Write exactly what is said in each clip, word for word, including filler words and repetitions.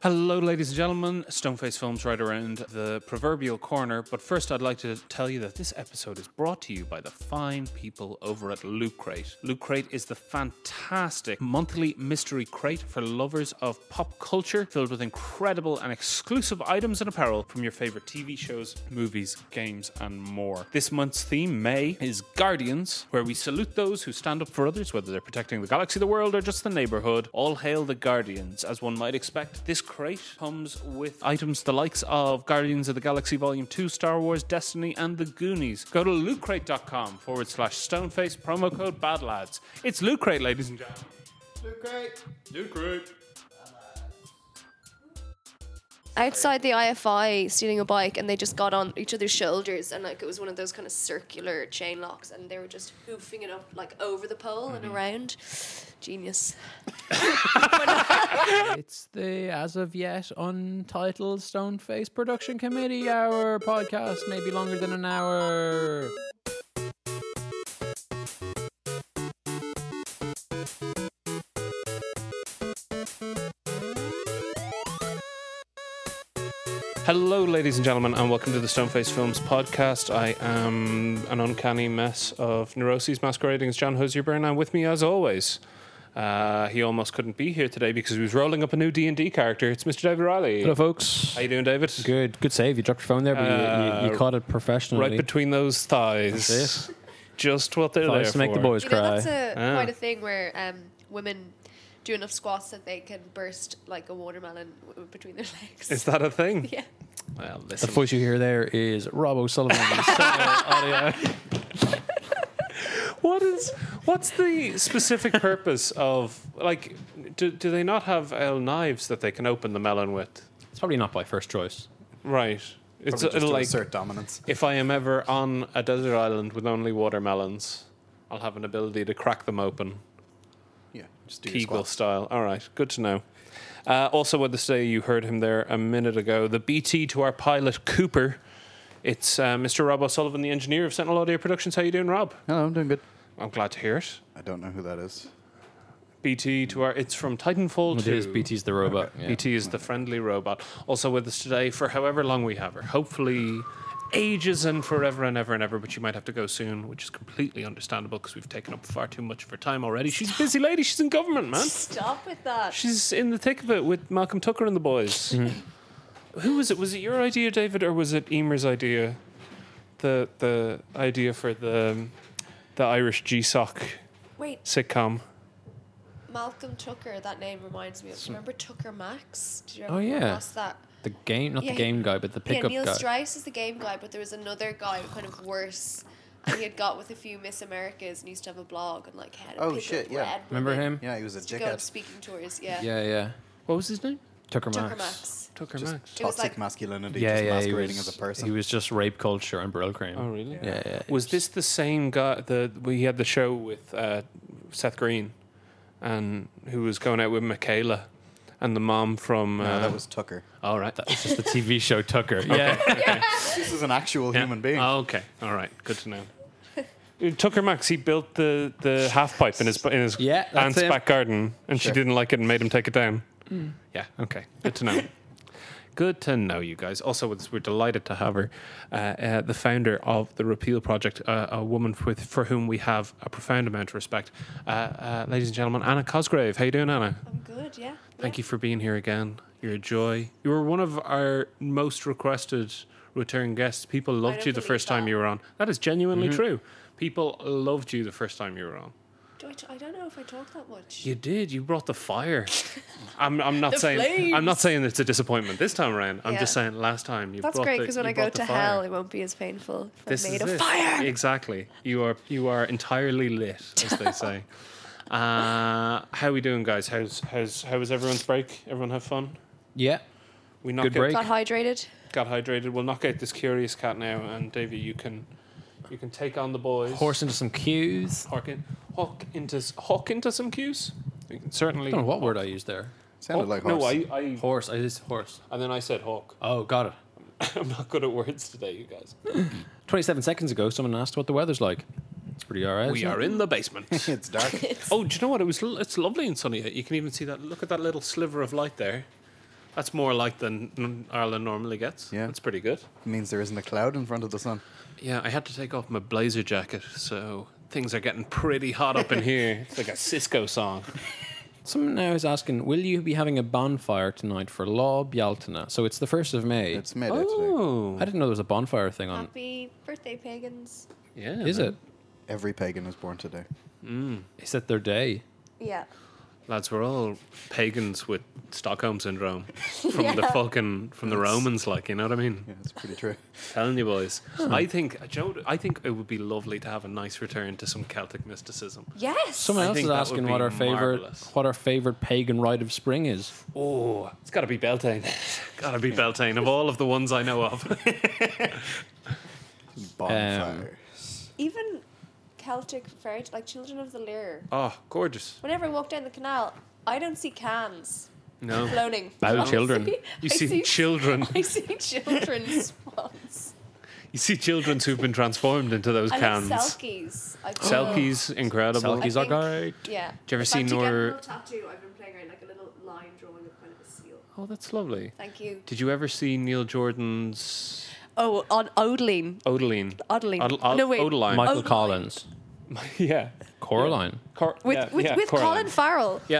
Hello, ladies and gentlemen. Stoneface Films right around the proverbial corner. But first, I'd like to tell you that this episode is brought to you by the fine people over at Loot Crate. Loot Crate is the fantastic monthly mystery crate for lovers of pop culture, filled with incredible and exclusive items and apparel from your favorite T V shows, movies, games, and more. This month's theme, May, is Guardians, where we salute those who stand up for others, whether they're protecting the galaxy, the world, or just the neighborhood. All hail the Guardians. As one might expect, this crate comes with items the likes of Guardians of the Galaxy Volume two, Star Wars, Destiny, and The Goonies. Go to lootcrate.com forward slash stoneface, promo code BADLADS. It's Loot Crate, ladies and gentlemen. Loot Crate. Loot Crate. Outside the I F I, stealing a bike, and they just got on each other's shoulders, and like it was one of those kind of circular chain locks, and they were just hoofing it up like over the pole mm-hmm. and around. Genius. It's the as of yet untitled Stoneface Production Committee. Our podcast may be longer than an hour. Hello, ladies and gentlemen, and welcome to the Stoneface Films podcast. I am an uncanny mess of neuroses masquerading as John Hosierburn, and with me, as always, uh, he almost couldn't be here today because he was rolling up a new D and D character. It's Mister David Riley. Hello, folks. How you doing, David? Good. Good save. You dropped your phone there, but uh, you, you, you caught it professionally. Right between those thighs. That's it. Just what they're thighs there to make for. the boys you cry. know, that's a, ah. quite a thing where um, women do enough squats that they can burst like a watermelon w- between their legs. Is that a thing? Yeah. Well, listen. The voice you hear there is Rob O'Sullivan. audio. What is? What's the specific purpose of like? Do do they not have uh, knives that they can open the melon with? It's probably not by first choice. Right. It's Probably just it'll to like assert dominance. if I am ever on a desert island with only watermelons, I'll have an ability to crack them open, Yeah, just do your Kegel squats. style. All right, good to know. Uh, also, with the say you heard him there a minute ago, the B T to our pilot Cooper. It's uh, Mister Rob O'Sullivan, the engineer of Sentinel Audio Productions. How you doing, Rob? Hello, I'm doing good. I'm glad to hear it. I don't know who that is. B T to our. It's from Titanfall It two. is. B T's the robot. Okay. Yeah. B T is the friendly robot. Also with us today for however long we have her. Hopefully ages and forever and ever and ever, but she might have to go soon, which is completely understandable because we've taken up far too much of her time already. She's a busy lady. She's in government, man. Stop with that. She's in the thick of it with Malcolm Tucker and the boys. Mm-hmm. Who was it? Was it your idea, David, or was it Emer's idea? The the idea for the the Irish G S O C Wait, sitcom. Malcolm Tucker, that name reminds me of, remember Tucker Max? Did you ever Oh, yeah. come across that? The game, not Yeah, the game guy, but the Yeah, pickup Neil guy. Strice is the game guy, but there was another guy kind of worse. And he had got with a few Miss Americas and used to have a blog and like had a Oh, pick shit, up yeah. red Remember women him? Yeah, he was a to go on dickhead. speaking tours. Yeah, Yeah, yeah. What was his name? Tucker, Tucker Max. Max. Tucker Just Max. It was toxic like- masculinity, Yeah, just yeah. He masquerading was, as a person. he was just rape culture and Brill cream. Oh, really? Yeah, yeah. Was this the same guy? The we had the show with uh, Seth Green, and who was going out with Michaela, and the mom from. Uh, no, that was Tucker. all right. That was just the T V show Tucker. Yeah. This is an actual Yeah. human being. Oh, okay. All right. Good to know. Uh, Tucker Max, he built the, the half pipe in his in his Yeah, that's aunt's him. back garden, and she Sure. didn't like it and made him take it down. Yeah. Okay. Good to know. Good to know, you guys. Also, it's, we're delighted to have her, uh, uh, the founder of the Repeal Project, uh, a woman with for whom we have a profound amount of respect. Uh, uh, ladies and gentlemen, Anna Cosgrave. How you doing, Anna? I'm good. Yeah. Thank you for being here again. You're a joy. You were one of our most requested return guests. People loved don't you the believe first time that. you were on. That is genuinely Mm-hmm. true. People loved you the first time you were on. Do I, t- I don't know if I talk that much. You did. You brought the fire. I'm. I'm not The saying. flames. I'm not saying it's a disappointment this time around. I'm Yeah. just saying last time you. That's brought great the- because when you I go brought the to fire. hell, it won't be as painful. If This I'm is made of it. fire. Exactly. You are. You are entirely lit, as they say. uh, how are we doing, guys? How's how's how was everyone's break? Everyone have fun? Yeah. We knock Good out- break. Got hydrated. got hydrated. We'll knock out this curious cat now, and Davey, you can you can take on the boys. Horse into some cues. hawk, in, hawk into hawk into some cues. You can certainly. I don't know what word I used there. Sounded Hawk- like horse. No, I, I Horse. I used horse. and then I said hawk. Oh, got it. I'm not good at words today, you guys. twenty-seven seconds ago, someone asked what the weather's like. It's pretty alright. We isn't are it? in the basement. It's dark. Oh, do you know what? It was. l- It's lovely and sunny. You can even see that. Look at that little sliver of light there. That's more like than Ireland normally gets. Yeah. That's pretty good. It means there isn't a cloud in front of the sun. Yeah, I had to take off my blazer jacket, so things are getting pretty hot up in here. It's like a Cisco song. Someone now is asking, will you be having a bonfire tonight for Law Bealtaine? So it's the first of May. It's May Day today. Oh, I didn't know there was a bonfire thing on. Happy birthday, pagans. yeah. Is man. it? Every pagan is born today. Is it their day? Yeah. Lads, we're all pagans with Stockholm syndrome from the Yeah. fucking from the Romans, like, you know what I mean? Yeah, that's pretty true. Telling you boys, I think Joe, I think it would be lovely to have a nice return to some Celtic mysticism. Yes. Someone I else think is that asking would what be our favorite marvellous. what our favorite pagan rite of spring is. Oh, it's got to be Beltane. got to be Beltane of all of the ones I know of. Bonfires. Even Celtic fairy, like Children of the Lyre. Oh, gorgeous. Whenever I walk down the canal, I don't see cans No, floating. Bow I children. see- you I see children. I see children's swans. You see children who've been transformed into those I cans. like selkies. I feel- Selkies, incredible. Selkies I are think- great. Yeah. Do you ever In see fact, to get a Nor- little tattoo, I've been playing around like a little line drawing of kind of a seal. Oh, that's lovely. Thank you. Did you ever see Neil Jordan's Oh, on Odeline. Odeline? Odeline. Od- Od- no, wait. Odeline. Michael Oh, Collins. yeah. Coraline. Cor- With, yeah, with, yeah, with Coraline. Colin Farrell. Yeah.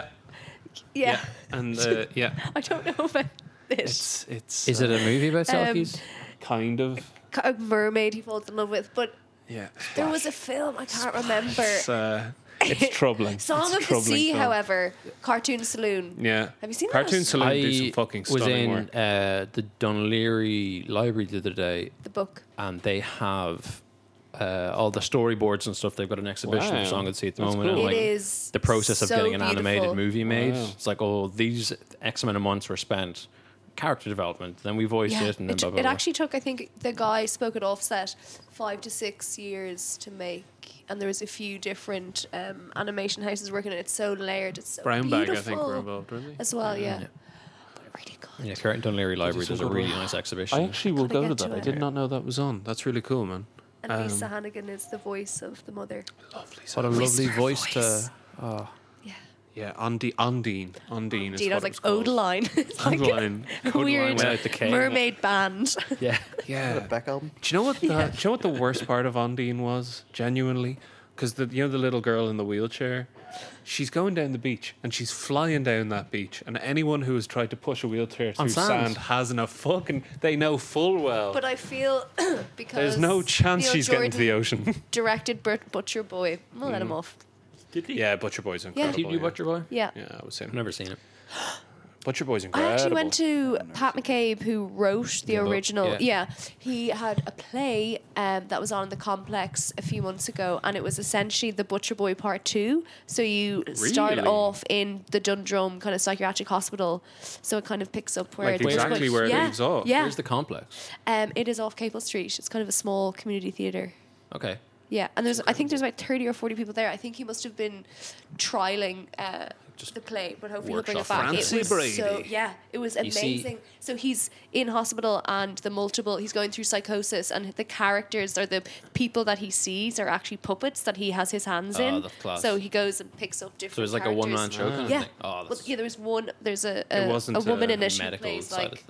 Yeah. And uh, yeah, I don't know about this. it's it's Is it a movie about Um, selkies? kind of A mermaid he falls in love with, but yeah. there was a film, I can't remember. It's, uh, it's troubling. Song It's of the troubling Sea, film. however, Cartoon Saloon. Yeah. Have you seen Cartoon that? Saloon do some I fucking was stunning in work. uh, the Dunleary Library the other day, The book. and they have uh, all the storyboards and stuff. They've got an exhibition Wow. of Song of the Sea at the That's moment. cool. and, It like, is the process of so getting an animated beautiful. movie made. Wow. It's like, oh, these X amount of months were spent character development. Then we voiced Yeah, it, and then it, blah blah it blah. actually took, I think, the guy spoke at offset five to six years to make, and there was a few different um, animation houses working on it. It's so layered, it's so Brown Bag, beautiful. I think, were involved, weren't they? as well. Yeah, Yeah. but really good. yeah, Curtin Dunleary Library some does a good really work. nice exhibition. I actually will Gotta go get to to that. I it. did not know that was on. That's really cool, man. And Um, Lisa Hannigan is the voice of the mother. Lovely. what a Whisper lovely voice, voice. to. Oh, Yeah, Yeah, Undi- Undine. Undine is Indeed, I what was like it was called. Odeline. It's like Odeline. a Odeline weird without the K. mermaid band. yeah. Yeah. Is that a Beck album? Do you know what? The, Do you know what the worst part of Undine was? Genuinely, because the you know the little girl in the wheelchair, she's going down the beach and she's flying down that beach, and anyone who has tried to push a wheelchair through On sand. sand hasn't a fucking. They know full well. But I feel because There's no chance Neil she's getting to the Jordan ocean. directed Burt Butcher Boy. We'll let him off. Did he? Yeah, Butcher Boy's Yeah. incredible. Did you yeah. Butcher Boy? Yeah. Yeah, I would say I've never seen it. Butcher Boy's I incredible. actually went to Pat McCabe, who wrote the The book, original. yeah. Yeah. he had a play um, that was on in the Complex a few months ago, and it was essentially the Butcher Boy Part Two. So you start Really? off in the Dundrum kind of psychiatric hospital, so it kind of picks up where Like it exactly where it yeah, leaves off. Yeah, Where's the complex? um, it is off Capel Street. It's kind of a small community theatre. Okay. Yeah, and there's I think there's about thirty or forty people there. I think he must have been trialing uh, Just the play, but hopefully he'll bring it workshop back. Francie it was so Brady. yeah, it was You see- amazing. So he's in hospital, and the multiple he's going through psychosis, and the characters or the people that he sees are actually puppets that he has his hands Oh, in. that's class. So he goes and picks up different. So there's like a characters. one man show kind of Yeah. thing. Oh, Well, that's yeah, there was one. There's a It a, wasn't a woman a in it who medical plays side like of it.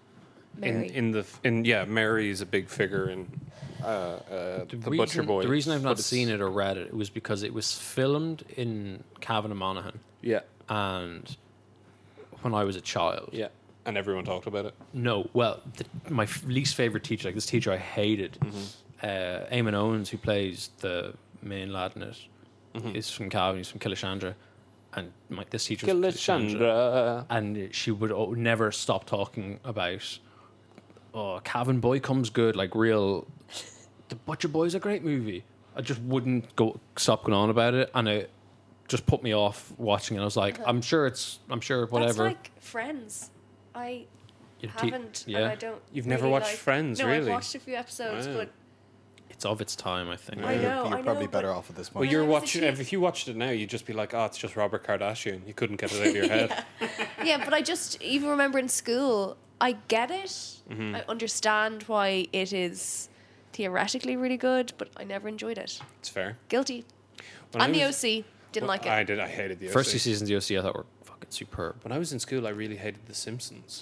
in Mary. in the in yeah, Mary is a big figure in uh, uh, the, reason, Butcher Boy. The reason I've but not it's- seen it or read it, it was because it was filmed in Cavan and Monaghan, Yeah, and when I was a child. yeah, and everyone talked about it. No, well, the, my f- least favorite teacher, like this teacher I hated, Mm-hmm. uh, Eamon Owens, who plays the main lad in it, Mm-hmm. is from Cavan. He's from Killishandra, and my, this teacher was from Killishandra. and she would o- never stop talking about, oh, Cavan Boy Comes Good, like real. The Butcher Boy's a great movie. I just wouldn't go stop going on about it, and it just put me off watching it. I was like, I'm sure it's, I'm sure whatever. That's like Friends. I Your te- haven't, yeah, and I don't. You've never really watched like- Friends, no, really? I've watched a few episodes, Wow. but it's of its time, I think. I You're- know, You're I probably know, better but- off at this Well, point. you're I was a watching. kid- If you watched it now, you'd just be like, "Oh, it's just Robert Kardashian." You couldn't get it out of your head. yeah, but I just even remember in school, I get it. Mm-hmm. I understand why it is theoretically really good, but I never enjoyed it. It's fair. Guilty. When I And the was- O C didn't well, like it. I did. I hated the First O C. two seasons of the O C I thought were fucking superb. When I was in school, I really hated The Simpsons.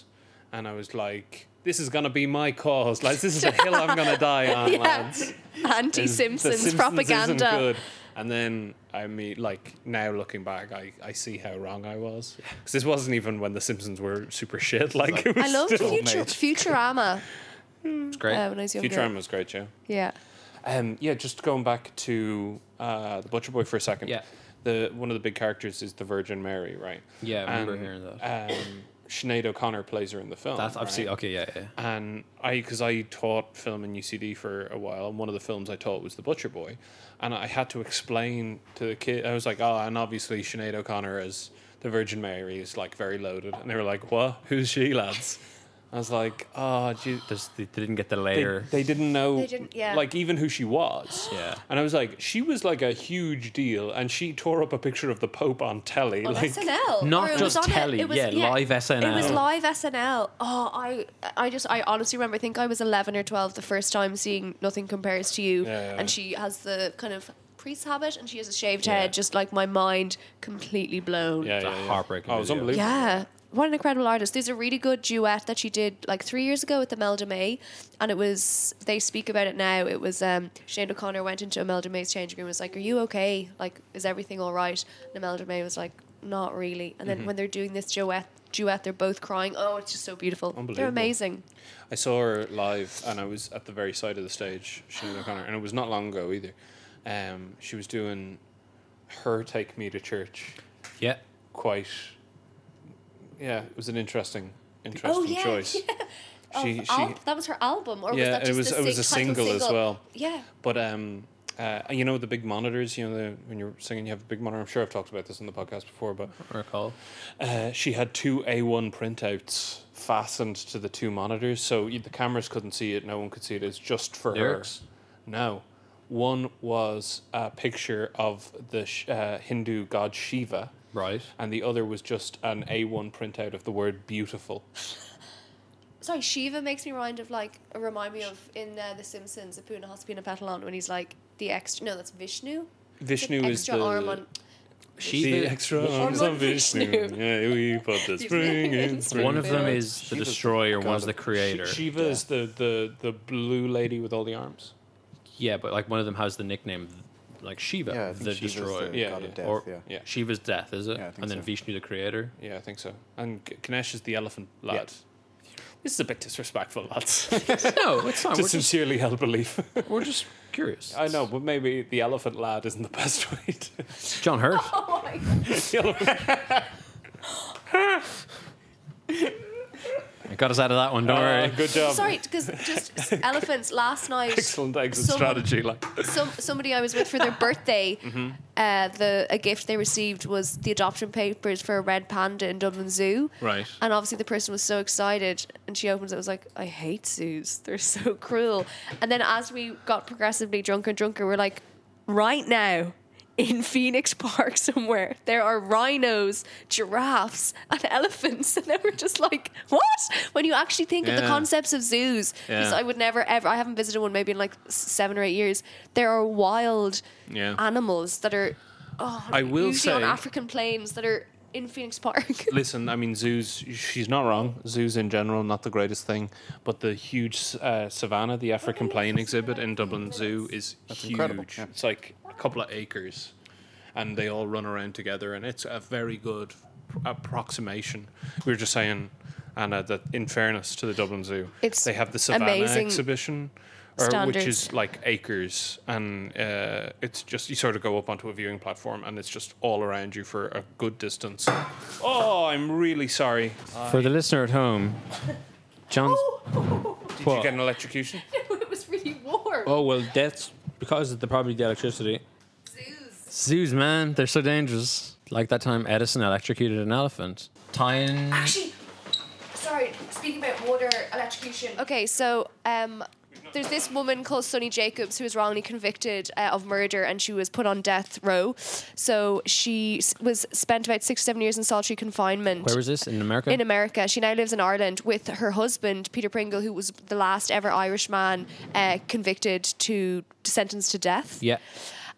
and I was like, "This is gonna be my cause. Like, this is a hill I'm gonna die on, Yeah. lads." Anti-Simpsons The Simpsons propaganda. isn't good. And then I mean, like now looking back, I, I see how wrong I was because this wasn't even when the Simpsons were super shit. Like, it was I loved still Future- Futurama It's great. uh, when I was younger. Futurama was great, yeah. Yeah. Um, yeah, just going back to uh, the Butcher Boy for a second. Yeah. The one of the big characters is the Virgin Mary, right? Yeah, I remember And, hearing that. Um, Sinead O'Connor plays her in the film. That's I've right? seen. Okay, yeah, yeah. And I, because I taught film in U C D for a while, and one of the films I taught was The Butcher Boy, and I had to explain to the kid. I was like, "Oh, and obviously Sinead O'Connor as the Virgin Mary is like very loaded," and they were like, "What? Who's she, lads?" I was like, "Oh, gee." There's, they didn't get the They, layer. they didn't know, They didn't- yeah. like even who she was. Yeah. And I was like, she was like a huge deal, and she tore up a picture of the Pope on telly. On like, S N L. Not Or it just was on a- telly, it was- yeah, live S N L. It was live S N L. Oh, I, I just, I honestly remember. I think I was eleven or twelve the first time seeing Nothing Compares to You, Yeah, yeah. and she has the kind of priest habit, and she has a shaved Yeah. head. Just like my mind completely blown. yeah, It's a yeah, yeah. heartbreaking Oh, it was video. unbelievable. Yeah. What an incredible artist. There's a really good duet that she did like three years ago with Imelda May. And it was, they speak about it now. It was, um, Sinead O'Connor went into Imelda May's changing room and was like, "Are you okay? Like, is everything all right?" And Imelda May was like, "Not really." And then Mm-hmm. when they're doing this duet, duet, they're both crying. Oh, it's just so beautiful. They're Unbelievable. amazing. I saw her live, and I was at the very side of the stage, Sinead O'Connor, and it was not long ago either. Um, she was doing her Take Me to Church. Yeah. Quite, yeah, it was an interesting, interesting Oh, yeah. choice. Of She, she, al- that was her album, or was Yeah, that it just was- the it was sing- a title single as well. Yeah. but um, uh, you know the big monitors. You know the when you're singing, you have a big monitor. I'm sure I've talked about this in the podcast before, but I recall. uh, she had two A one printouts fastened to the two monitors, so you, the cameras couldn't see it. No one could see it. It's just for Lyrics? her. No, one was a picture of the sh- uh, Hindu god Shiva, Right. and the other was just an A one printout of the word beautiful. Sorry, Shiva makes me remind of like remind me of in uh, The Simpsons, Apuna Hospina Petalon, when he's like the extra. No, that's Vishnu. Vishnu The is extra the arm on. the Shiva. extra Arm arms on on Vishnu. Vishnu. Yeah, we put the spring in spring. One of them Yeah. is the Shiva's destroyer, the one's god the of- creator. Sh- Shiva is the, the, the blue lady with all the arms. Yeah, but like one of them has the nickname like Shiva, Yeah, I think the Shiva's destroyer. the Yeah, god yeah. of death. Or yeah. Yeah, Shiva's death, is it? Yeah, I think and then so. Vishnu, the creator. yeah, I think so. And K- Ganesh is the elephant lad. Yeah. This is a bit disrespectful, lads. no, it's fine. to We're just, sincerely held belief. we're just curious. I know, but maybe the elephant lad isn't the best way to. John Hurt. Oh my god! the elephant. I got us out of that one. Don't Ah, worry. good job. Sorry, because just elephants. Last night, Excellent exit some- strategy. Like, some somebody I was with for their birthday, Mm-hmm. uh, the a gift they received was the adoption papers for a red panda in Dublin Zoo. right. And obviously the person was so excited, and she opens it. Was like, "I hate zoos. They're so cruel." And then as we got progressively drunker and drunker, we're like, "Right now, in Phoenix Park somewhere, there are rhinos, giraffes, and elephants." And then we're just like, "What?" When you actually think of the Yeah. concepts of zoos, because Yeah. I would never ever. I haven't visited one maybe in like s- seven or eight years. There are wild Yeah. animals that are. Oh, I will usually on say- African plains that are in Phoenix Park. Listen, I mean, zoos, she's not wrong. Zoos in general, not the greatest thing. But the huge uh, savannah, the African plain exhibit in Dublin Zoo is huge. incredible, yeah. It's like a couple of acres. And they all run around together. And it's a very good pr- approximation. We were just saying, Anna, that in fairness to the Dublin Zoo, It's they have the savannah amazing exhibition. Or, which standards. is like acres, and uh, it's just you sort of go up onto a viewing platform, and it's just all around you for a good distance. Oh, I'm really sorry. For the listener at home, John's. Did What? you get an electrocution? It was really warm. Oh well, that's because of the probably the electricity. Zoos. Zoos, man, they're so dangerous. Like that time Edison electrocuted an elephant. Tying. Actually, sorry, speaking about water electrocution. Okay, so um, there's this woman called Sunny Jacobs who was wrongly convicted uh, of murder, and she was put on death row. So she s- was spent about six, seven years in solitary confinement. Where was this in America? In America. She now lives in Ireland with her husband, Peter Pringle, who was the last ever Irish man uh, convicted to, to sentenced to death. yeah.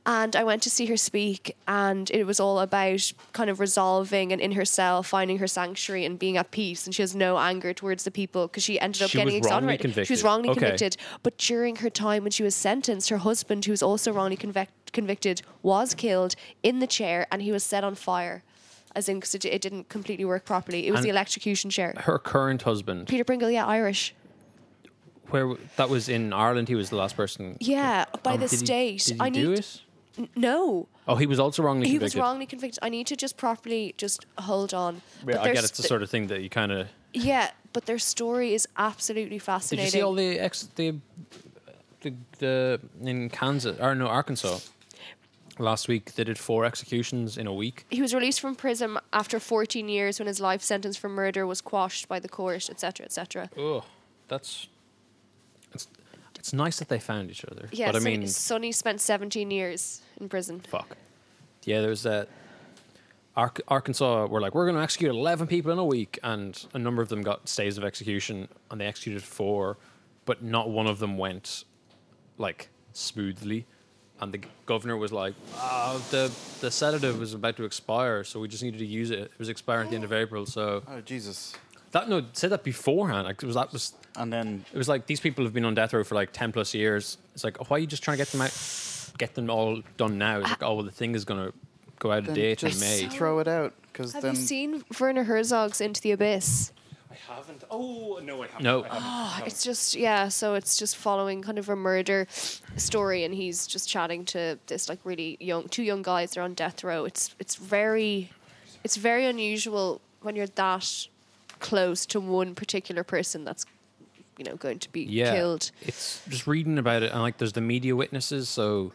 And I went to see her speak, and it was all about kind of resolving and in herself, finding her sanctuary and being at peace. And she has no anger towards the people because she ended up She getting was wrongly exonerated. convicted. She was wrongly Okay. convicted. But during her time when she was sentenced, her husband, who was also wrongly convic- convicted, was killed in the chair, and he was set on fire. As in, because it, it didn't completely work properly. It was And the electrocution chair. Her current husband, Peter Pringle, yeah, Irish. where that was in Ireland, he was the last person. Yeah, by Um, the did he- state. Did he I do need it? N- no. Oh, he was also wrongly He convicted. was wrongly convicted. I need to just properly just hold on. Yeah, I their get it's the st- sort of thing that you kind of. Yeah, but their story is absolutely Did fascinating. you see all the ex the, the the in Kansas or no Arkansas last week? They did four executions in a week. He was released from prison after fourteen years when his life sentence for murder was quashed by the court, et cetera, et cetera. Oh, that's it's it's nice that they found each other. Yeah, but I Sonny, mean, Sonny spent seventeen years in prison. fuck. Yeah, there's that. Ar- Arkansas were like, we're going to execute eleven people in a week, and a number of them got stays of execution, and they executed four, but not one of them went like smoothly. And the g- governor was like, oh, the the sedative was about to expire, so we just needed to use it. It was expiring at the end of April, so Oh, Jesus. that no said that beforehand. Like it was that was And then it was like these people have been on death row for like ten plus years. It's like, why are you just trying to get them out, get them all done now? It's like, oh well, the thing is gonna go out of then date in just May. throw it out. Because Have then you seen Werner Herzog's Into the Abyss? I haven't. Oh no, I haven't. No. I haven't. No. It's just, yeah, so it's just following kind of a murder story, and he's just chatting to this like really young, two young guys. They're on death row. It's it's very, it's very unusual when you're that close to one particular person that's, you know, going to be Yeah, killed. it's just reading about it, and like there's the media witnesses, so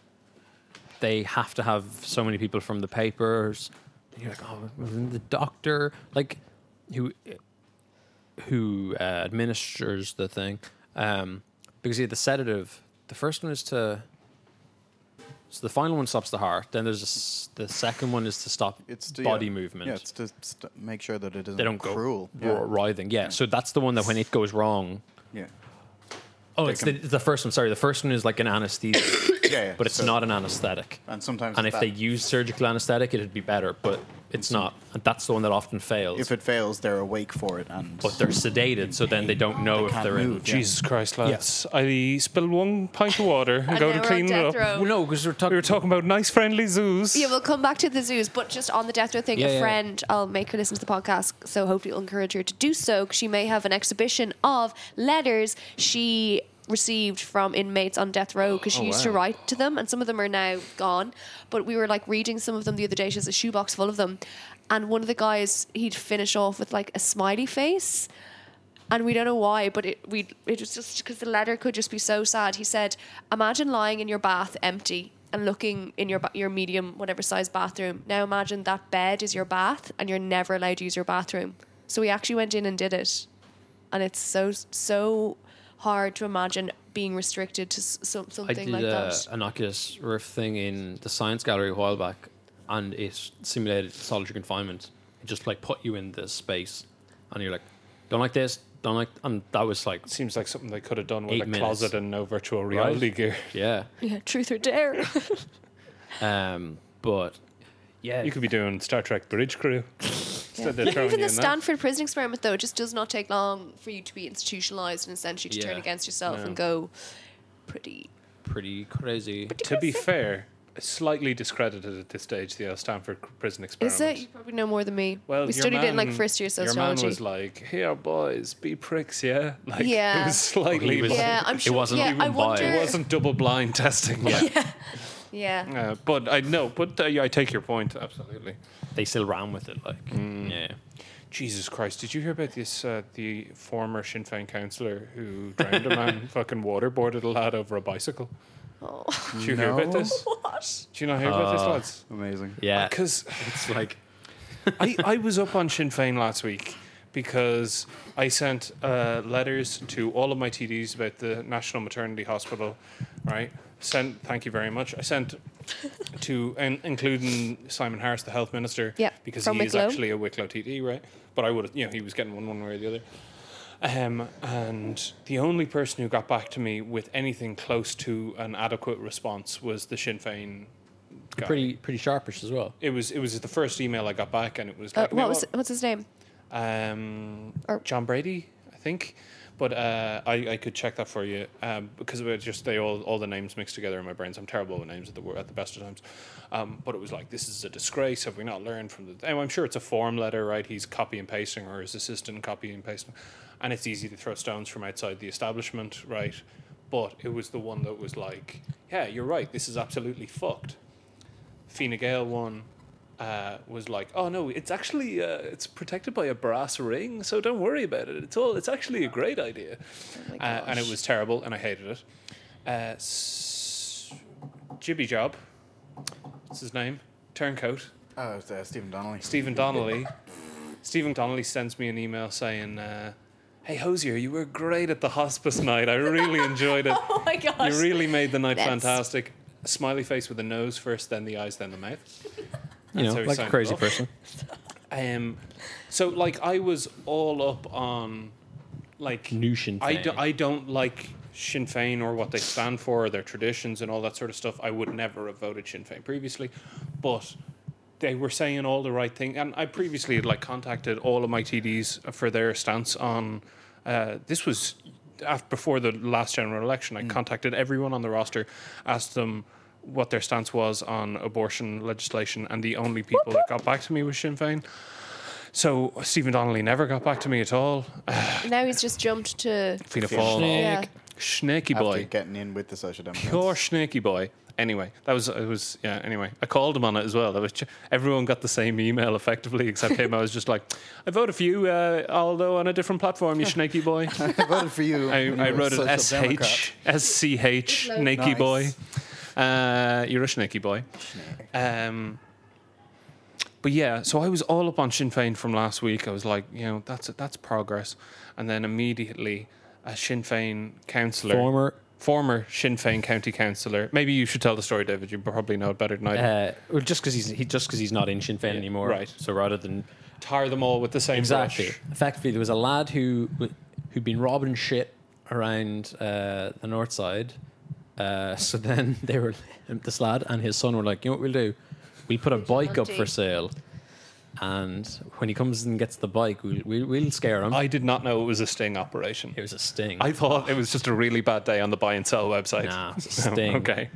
they have to have so many people from the papers. And you're like, oh, wasn't the doctor like who who uh, administers the thing? Um, because yeah, the sedative. The first one is to. So the final one stops the heart. Then there's a s the second one is to stop it's to, body yeah, movement. Yeah, it's to st- make sure that it isn't they don't go cruel. r- Yeah. writhing. Yeah. So that's the one that when it goes wrong. yeah. Oh, They it's the, can- the first one. Sorry, the first one is like an anesthesia, Yeah, yeah. but it's So- not an anesthetic. And sometimes And if that- they use surgical anesthetic, it'd be better, but it's not. And that's the one that often fails. if it fails, they're awake for it, and but they're sedated, so then they don't know They if can't they're in. move, yeah. Jesus Christ, lads! I spilled one pint of water and, And go now to we're clean on it death up. row. Well, no, because we're We talking. were talking about nice, friendly zoos. Yeah, we'll come back to the zoos, but just on the death row thing, Yeah, a yeah. friend, I'll make her listen to the podcast, so hopefully it'll encourage her to do so, because she may have an exhibition of letters she received from inmates on death row, because she Oh, used to wow. write to them, and some of them are now gone, but we were like reading some of them the other day. She has a shoebox full of them, and one of the guys, he'd finish off with like a smiley face. And we don't know why, but it we it was just because the letter could just be so sad. He said, "Imagine lying in your bath empty and looking in your ba- your medium whatever size bathroom. Now imagine that bed is your bath and you're never allowed to use your bathroom." So we actually went in and did it, and it's so so hard to imagine being restricted to s- some, I something did like uh, that. an Oculus Rift thing in the Science Gallery a while back, and it simulated solitary confinement. It just like put you in this space, and you're like, don't like this, don't like, and that was like, Seems like something they could have done with Eight a minutes. closet and no virtual reality gear. yeah. Yeah, truth or dare. Um, but yeah, You could be doing Star Trek Bridge Crew. Yeah. Instead they're throwing Even you the in that. Stanford prison experiment, though, it just does not take long for you to be institutionalized and essentially to turn Yeah. against yourself No. and go pretty. pretty crazy. To be fair, slightly discredited at this stage, the uh, Stanford prison experiment. Is it? You probably know more than me. Well, we your studied it in like man- first year Your man sociology. was like, "Here, boys, be pricks, yeah." Like, Yeah. it was slightly. He was- like- yeah, I'm It sure. wasn't yeah, even I by- wonder. It wasn't double blind testing. Yeah. Yeah. Uh, but I know, but uh, yeah, I take your point absolutely. They still ran with it, like Mm. yeah. Jesus Christ! Did you hear about this? Uh, the former Sinn Féin councillor who drowned a man, fucking waterboarded a lad over a bicycle. Oh. Did you hear about No. this? What? Do you not hear about this, Uh, lads? amazing. Yeah, Because it's like I, I was up on Sinn Féin last week because I sent uh, letters to all of my T Ds about the National Maternity Hospital, right? Sent, thank you very much. I sent to, and including Simon Harris, the health minister, Yeah, because from he is Wicklow. actually a Wicklow T D, right? But I would have, you know, he was getting one one way or the other. Um, and the only person who got back to me with anything close to an adequate response was the Sinn Féin guy. Pretty pretty sharpish as well. It was it was the first email I got back, and it was Uh, like, what "No, was what's his name? um, Or- John Brady, I think. But uh, I, I could check that for you um, because it was just they all all the names mixed together in my brain. So I'm terrible with names at the wor- at the best of times. Um, but it was like, this is a disgrace. Have we not learned from the? And I'm sure it's a form letter, right? He's copy and pasting, or his assistant copy and pasting, and it's easy to throw stones from outside the establishment, right? But it was the one that was like, yeah, you're right. This is absolutely fucked. Fine Gael one. Uh, was like, oh no, it's actually uh, it's protected by a brass ring, so don't worry about it. It's all it's actually a great idea, Oh my uh, and it gosh. was terrible, and I hated it. Uh, s- Jibby Job, what's his name? Turncoat. Oh, it's, uh, Stephen Donnelly. Stephen Donnelly. Stephen Donnelly sends me an email saying, uh, "Hey Hosier, you were great at the hospice night. I really enjoyed it. Oh my gosh. You really made the night That's- fantastic." A smiley face with a nose first, then the eyes, then the mouth. You That's how know, he like a signed crazy off. person. Um, so like I was all up on, like New Sinn I, Féin. do, I don't like Sinn Féin or what they stand for, or their traditions and all that sort of stuff. I would never have voted Sinn Féin previously, but they were saying all the right thing. And I previously had like contacted all of my T Ds for their stance on. Uh, this was after, before the last general election. I contacted everyone on the roster, asked them what their stance was on abortion legislation, and the only people that got back to me was Sinn Féin. So Stephen Donnelly never got back to me at all. Now he's just jumped to. Fianna Fianna Fáil. Fáil. Yeah. Snaky After boy. getting in with the Social Democrats. Pure snaky boy. Anyway, that was it was yeah. Anyway, I called him on it as well. That was ch- everyone got the same email effectively except him. I was just like, I voted for you, uh, although on a different platform. You snaky boy. I voted for you. I, when you I were wrote it Social S Democrat. H S C H snaky Nice. boy. Uh, you're a snaky boy. Um, but yeah, so I was all up on Sinn Féin from last week. I was like, you know, that's that's progress. And then immediately, a Sinn Féin councillor, Former former Sinn Féin county councillor. Maybe you should tell the story, David. You probably know it better than I do. Uh, well, just because he's he, just because he's not in Sinn Féin Yeah, anymore, right. So rather than Tar them all with the same exactly, brush. effectively, there was a lad who who'd been robbing shit around uh, the north side. Uh, so then they were this lad and his son were like, you know what we'll do? We'll put a bike up for Vigilante. sale, and when he comes and gets the bike, we'll we'll, we'll scare him. I did not know it was a sting operation. it was a sting. I thought it was just a really bad day on the buy and sell website. Nah, it's a sting. Okay.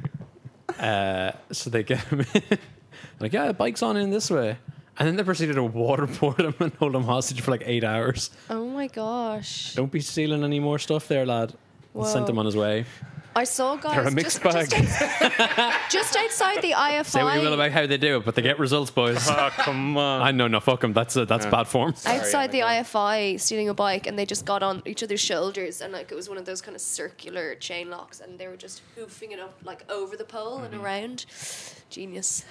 Uh, so they get him in. Like, yeah, the bike's on in this way. And then they proceeded to waterboard him and hold him hostage for like eight hours. Oh my gosh. Don't be stealing any more stuff there, lad. And sent Whoa. him on his way. I saw guys They're a mixed just, bag. Just, outs- just outside the I F I. Say what you will about how they do it, but they get results, boys. Oh, come on. I know, no, fuck them. That's, uh, that's bad form. outside the Sorry, I F I stealing a bike, and they just got on each other's shoulders, and like it was one of those kind of circular chain locks, and they were just hoofing it up like over the pole Mm-hmm. and around. Genius.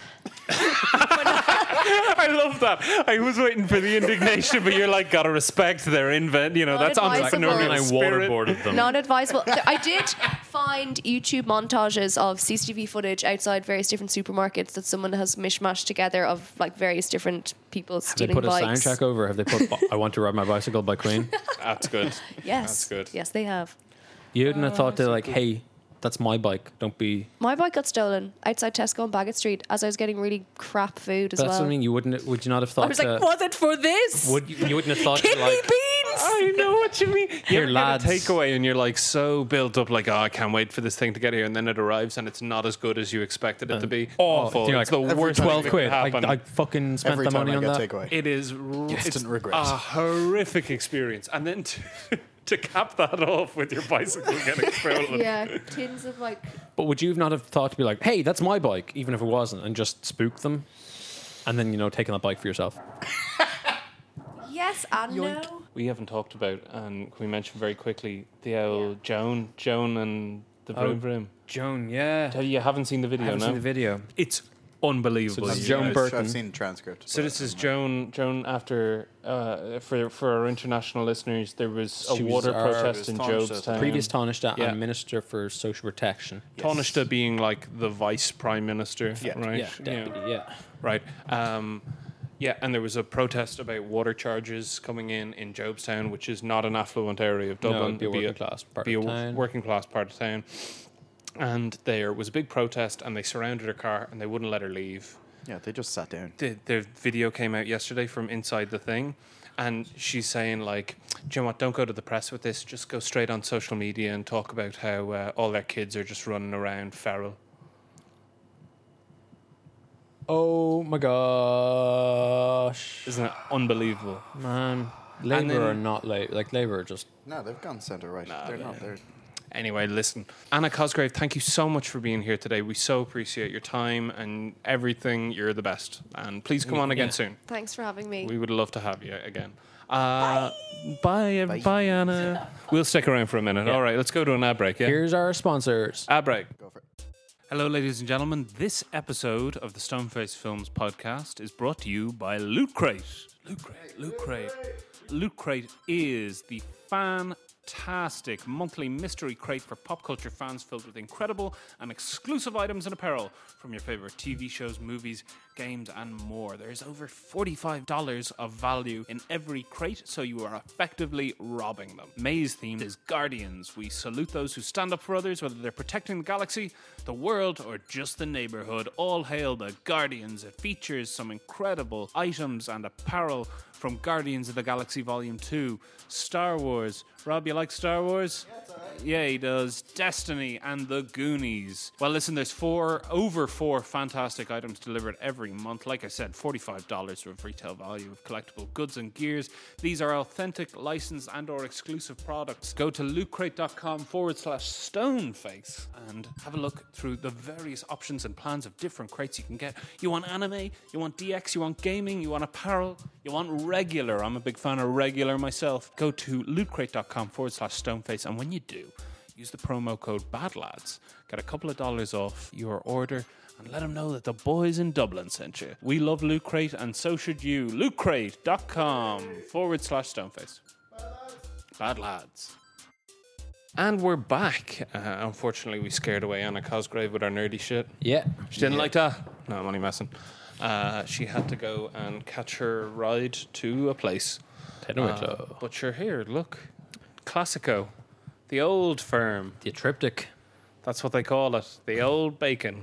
I love that. I was waiting for the indignation, but you're like, gotta respect their invent. You know, Not that's advisable. entrepreneurial And I spirit. waterboarded them. Not advisable. Th- I did find YouTube montages of C C T V footage outside various different supermarkets that someone has mishmashed together of like various different people Have they stealing put a bikes. soundtrack over? Have they put I Want to Ride My Bicycle by Queen? That's good. Yes. That's good. Yes, they have. You wouldn't have thought they're like, hey, that's my bike. Don't be. My bike got stolen outside Tesco on Bagot Street as I was getting really crap food as But that's well. what I mean. You wouldn't. Would you not have thought? I was like, to- was it for this? Would you, you wouldn't have thought to Kidney like? beans? I know what you mean. You Here, ever lads. get a takeaway and you're like so built up, like, oh, I can't wait for this thing to get here, and then it arrives and it's not as good as you expected it to be. Awful. You're It's like, the every worst time thing you that Twelve could quid. I, happen. I fucking spent Every the time money I on get that. takeaway. It is r- Instant it's regret. a horrific experience, and then to, to cap that off with your bicycle getting stolen. Yeah, tins of like. But would you not have thought to be like, hey, that's my bike, even if it wasn't, and just spook them, and then you know taking that bike for yourself? Yes and no. We haven't talked about, and can we mention very quickly the old Yeah. Joan, Joan, and the Oh, Vroom Vroom? Joan, yeah. Tell you, you haven't seen the video, no? video. It's unbelievable. So this you is Joan guys. Burton. I've seen the transcript. So this is Joan. Joan, after uh, for for our international listeners, there was a She was water our- protest in Taoiseach. Jobstown. Previous Taoiseach Yeah. and Minister for Social Protection. Taoiseach being like the vice prime minister, Yeah. right? Yeah, deputy, yeah. right. Um, Yeah, and there was a protest about water charges coming in in Jobstown, which is not an affluent area of Dublin. it'd be a It'd working class part be of a town. working class part of town. And there was a big protest, and they surrounded her car, and they wouldn't let her leave. Yeah, they just sat down. The, the video came out yesterday from inside the thing, and she's saying, like, do you know what, don't go to the press with this, just go straight on social media and talk about how uh, all their kids are just running around feral. Oh my gosh. Isn't it unbelievable? Man, Labour then- are not like like Labour are just No, they've gone centre right. they're not. They're Anyway, listen. Anna Cosgrave, thank you so much for being here today. We so appreciate your time and everything. You're the best. And please come on again Yeah. soon. Thanks for having me. We would love to have you again. Uh, bye. Bye, bye, Anna. We'll stick around for a minute. Yeah. All right, let's go to an ad break. Yeah? Here's our sponsors. Ad break. go for it. Hello, ladies and gentlemen. This episode of the Stoneface Films podcast is brought to you by Loot Crate. Loot Crate, Loot Crate. Loot Crate is the fantastic monthly mystery crate for pop culture fans filled with incredible and exclusive items and apparel from your favorite T V shows, movies, games, and more. There's over forty-five dollars of value in every crate, so you are effectively robbing them. May's theme is Guardians. We salute those who stand up for others, whether they're protecting the galaxy, the world, or just the neighborhood. All hail the Guardians. It features some incredible items and apparel from Guardians of the Galaxy Volume two, Star Wars. Rob, you like Star Wars? Yeah, it's all right. Yeah, he does. Destiny and The Goonies. Well, listen, there's four, over four fantastic items delivered every month. Like I said, forty-five dollars of retail value of collectible goods and gears. These are authentic, licensed and or exclusive products. Go to lootcrate.com forward slash stoneface and have a look through the various options and plans of different crates you can get. You want anime, you want D X, you want gaming, you want apparel, you want regular. I'm a big fan of regular myself. Go to lootcrate.com forward slash stoneface, and when you do, use the promo code BADLADS. Get a couple of dollars off your order and let them know that the boys in Dublin sent you. We love Loot Crate, and so should you. lootcrate.com forward slash stoneface. Bad lads. And we're back. Uh, unfortunately, we scared away Anna Cosgrave with our nerdy shit. Yeah. She didn't like that. No, I'm only messing. Uh, she had to go and catch her ride to a place. Uh, but you're here, look. Classico. The old firm. The triptych. That's what they call it. The old bacon.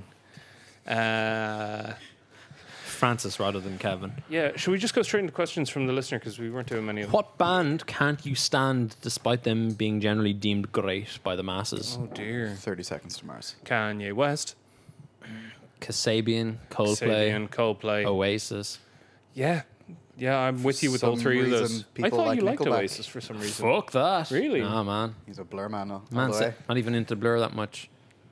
Uh, Francis rather than Kevin. yeah, should we just go straight into questions from the listener, because we weren't doing many of them? What band can't you stand despite them being generally deemed great by the masses? Oh dear. Thirty Seconds to Mars. Kanye West. Kasabian, Coldplay, Sabian, Coldplay. Oasis. Yeah. Yeah, I'm with you with all Some three of reason those. I people thought like you liked Nickelback. Oasis for some reason. Fuck that. Really? Nah, man. He's a Blur man. All, all Man, the way. not even into Blur that much.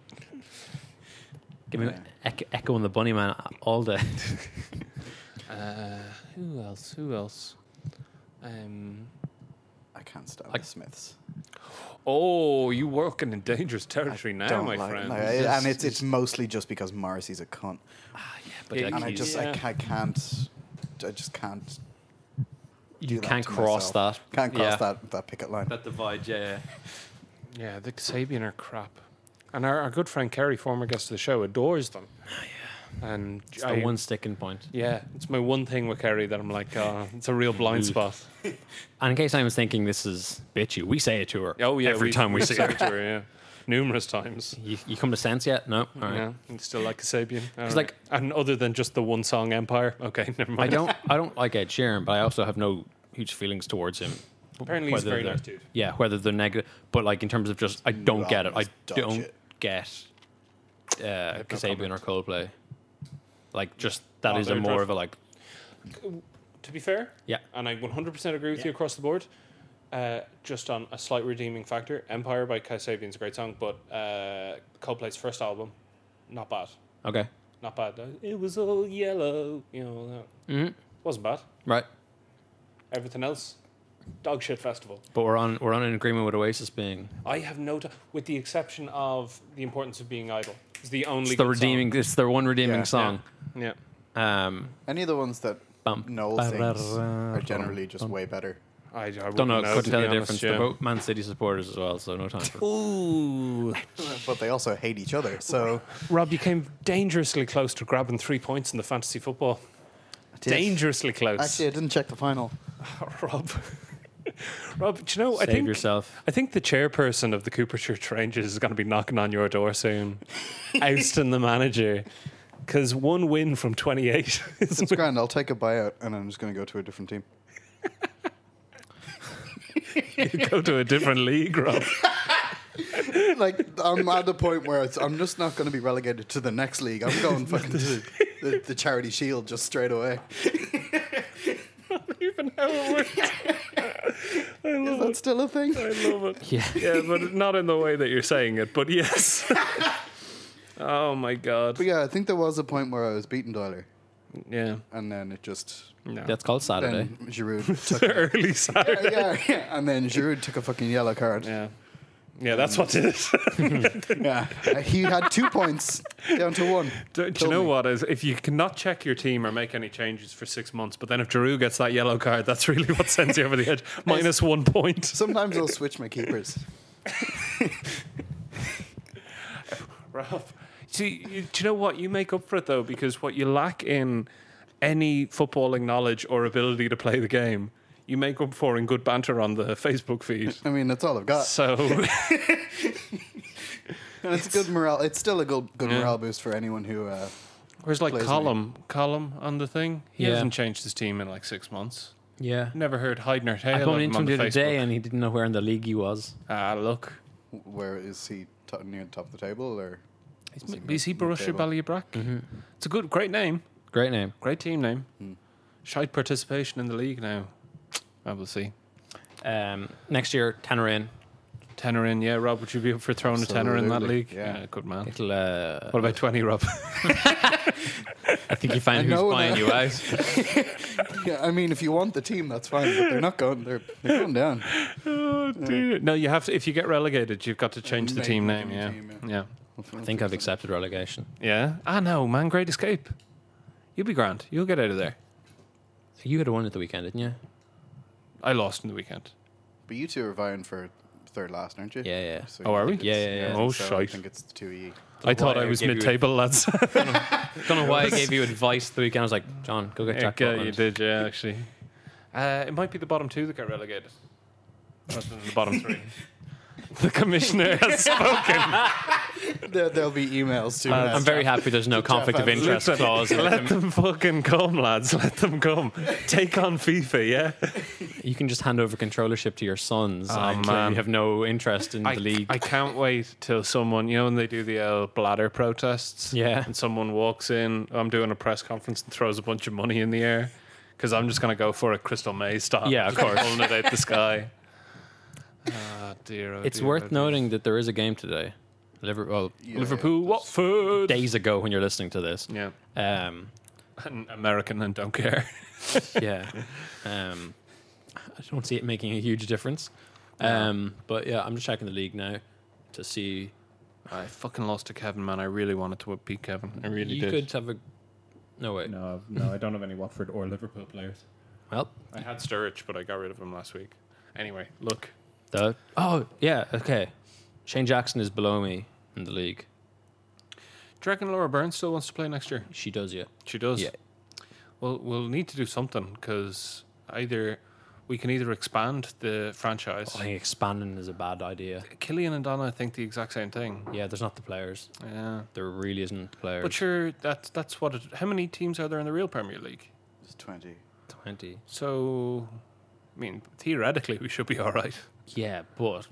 Give me Yeah. Echo, Echo and the Bunny Man all day. Uh, who else? Who else? Um, I can't stand Like- the Smiths. oh, you working in dangerous territory now, Don't my like, friend. like, I- and it's it's mostly just because Morrissey's a cunt, But Yeah, like, and I he's- just Yeah. I, ca- I can't I just can't you do that can't to cross myself. that. Can't cross Yeah. that that picket line. That divide, yeah, yeah. Yeah, the Sabian are crap. And our, our good friend Kerry, former guest of the show, adores them. Oh, yeah. And It's I, the one sticking point. yeah, it's my one thing with Kerry that I'm like, oh, it's a real blind Ooh. spot. And in case I was thinking this is bitchy, we say it to her. Oh, yeah. every time we see say her. it to her, yeah. Numerous times. You, you come to sense yet? No. All right. Yeah, and still like Kasabian. It's like- and other than just the one song Empire. Okay, never I mind. don't. I don't like Ed Sheeran, but I also have no huge feelings towards him. Apparently, he's a Whether very they're- nice dude. Yeah, whether they're negative, but like in terms of just, I don't New get it. album I is dog don't shit. get uh, no Kasabian or Coldplay. Like, just that Oh, is a they're more dreadful. of a like. To be fair, Yeah. and I one hundred percent agree with you across the board. Uh, just on a slight redeeming factor, Empire by Kasabian's a great song, but uh, Coldplay's first album, not bad. Okay. Not bad. Uh, It was all yellow, you know. That hmm wasn't bad. Right. Everything else, dog shit festival. But we're on we're on an agreement with Oasis being I have no, t- with the exception of the importance of being idle. It's the only. it's the good redeeming. It's their one redeeming Yeah. song. Song. Yeah. Um, Any of the ones that bum, Noel sings are generally just way better. I, I don't know. wouldn't Couldn't to tell be the honest, difference. yeah. They're both Man City supporters as well, so no time for. Ooh. But they also hate each other. So Rob, you came dangerously close to grabbing three points in the fantasy football. did. Dangerously close. Actually, I didn't check the final. Rob. Rob, do you know, I Save think yourself. I think the chairperson of the Cooper Church Rangers is going to be knocking on your door soon, ousting the manager, because one win from twenty-eight is It's grand. I'll take a buyout, and I'm just going to go to a different team. you go to a different league, Rob. Like, I'm at the point where it's, I'm just not going to be relegated to the next league. I'm going fucking to the, the Charity Shield just straight away. Even how it works. I Is love that it. still a thing? I love it. Yeah. Yeah, but not in the way that you're saying it. But yes. Oh my god. But yeah, I think there was a point where I was beating Doyler, Yeah. and then it just No. That's called Saturday. then Giroud took early Saturday. yeah, yeah, and then Giroud took a fucking yellow card. Yeah. Yeah, that's what it is. Yeah, Uh, he had two points down to one. Do, do you Told know me. what? Is if you cannot check your team or make any changes for six months, but then if Giroud gets that yellow card, that's really what sends you over the edge. Minus one point. Sometimes I'll switch my keepers. Ralph, see, you, do you know what? You make up for it though, because what you lack in any footballing knowledge or ability to play the game, you make up for in good banter on the Facebook feed. I mean, that's all I've got. So And it's good morale. It's still a good good Yeah. morale boost for anyone who. Uh, where's like Plays me. Column, Column on the thing? He Yeah. hasn't changed his team in like six months. Yeah. Never heard Heidner Tail I of bumped him into on him the the other Facebook. day and he didn't know where in the league he was. Ah, look. where is he? T- near the top of the table, or Is, Is he is he mid- Borussia mid-table? Ballybrak? Mm-hmm. It's a good, great name. Great name. Great team name. Hmm. Shite participation in the league now. I will see. Um, next year, tenner in. Tenner in, yeah. Rob, would you be up for throwing a tenner in that Absolutely, league? yeah. Good man. It'll, uh, What about twenty, Rob? I think you I find who's know buying that. you out. yeah, I mean, if you want the team, that's fine. But they're not going. They're they're going down. Oh dear. No, you have to. If you get relegated, you've got to change the Make- team make name. a Yeah. new team, yeah, I think I've accepted relegation. yeah. Ah, no, man, great escape. You'll be grand. You'll get out of there. You had a won at the weekend, didn't you? I lost in the weekend. But you two are vying for third last, aren't you? Yeah, yeah. So Oh, I are think we? it's- Yeah, yeah, yeah. Oh, so I shite. think it's the two of you. I thought why I I was gave you mid-table, lads. Don't know why I gave you advice the weekend. I was like, John, go get Yeah, Jack yeah, Butland. you did, yeah, actually. Uh, it might be the bottom two that get relegated. Rather than the bottom three. The commissioner has spoken. There, there'll be emails to. Uh, I'm very happy there's no conflict of Jeff interest Listen, clause. in Let the- them fucking come, lads. Let them come. Take on FIFA, yeah? You can just hand over controllership to your sons Oh, and claim man. you have no interest in I, the league. I can't wait till someone, you know, when they do the uh, bladder protests, Yeah. and someone walks in, I'm doing a press conference and throws a bunch of money in the air because I'm just going to go for a Crystal Maze style. Yeah, of course. Pulling it out the sky. Ah, dear. Oh It's dear, worth oh dear. noting that there is a game today. Liverpool, Yeah, Liverpool, yeah. Watford. days ago when you're listening to this. Yeah. Um, And American and don't care. yeah. Um, I don't see it making a huge difference. Um, but yeah, I'm just checking the league now to see. I fucking lost to Kevin, man. I really wanted to beat Kevin. I really you did. could have a. No way. No, no, I don't have any Watford or Liverpool players. Well, I had Sturridge, but I got rid of him last week. Anyway, look. the oh yeah okay. Shane Jackson is below me in the league. Do you reckon Laura Burns still wants to play next year? She does, yeah. She does. Yeah. Well, we'll need to do something because either we can either expand the franchise. I think expanding is a bad idea. Killian and Donna think the exact same thing. Yeah, there's not the players. Yeah. There really isn't the players. But sure, that's that's what. It, how many teams are there in the real Premier League? It's twenty. twenty. So, I mean, theoretically, we should be all right. Yeah, but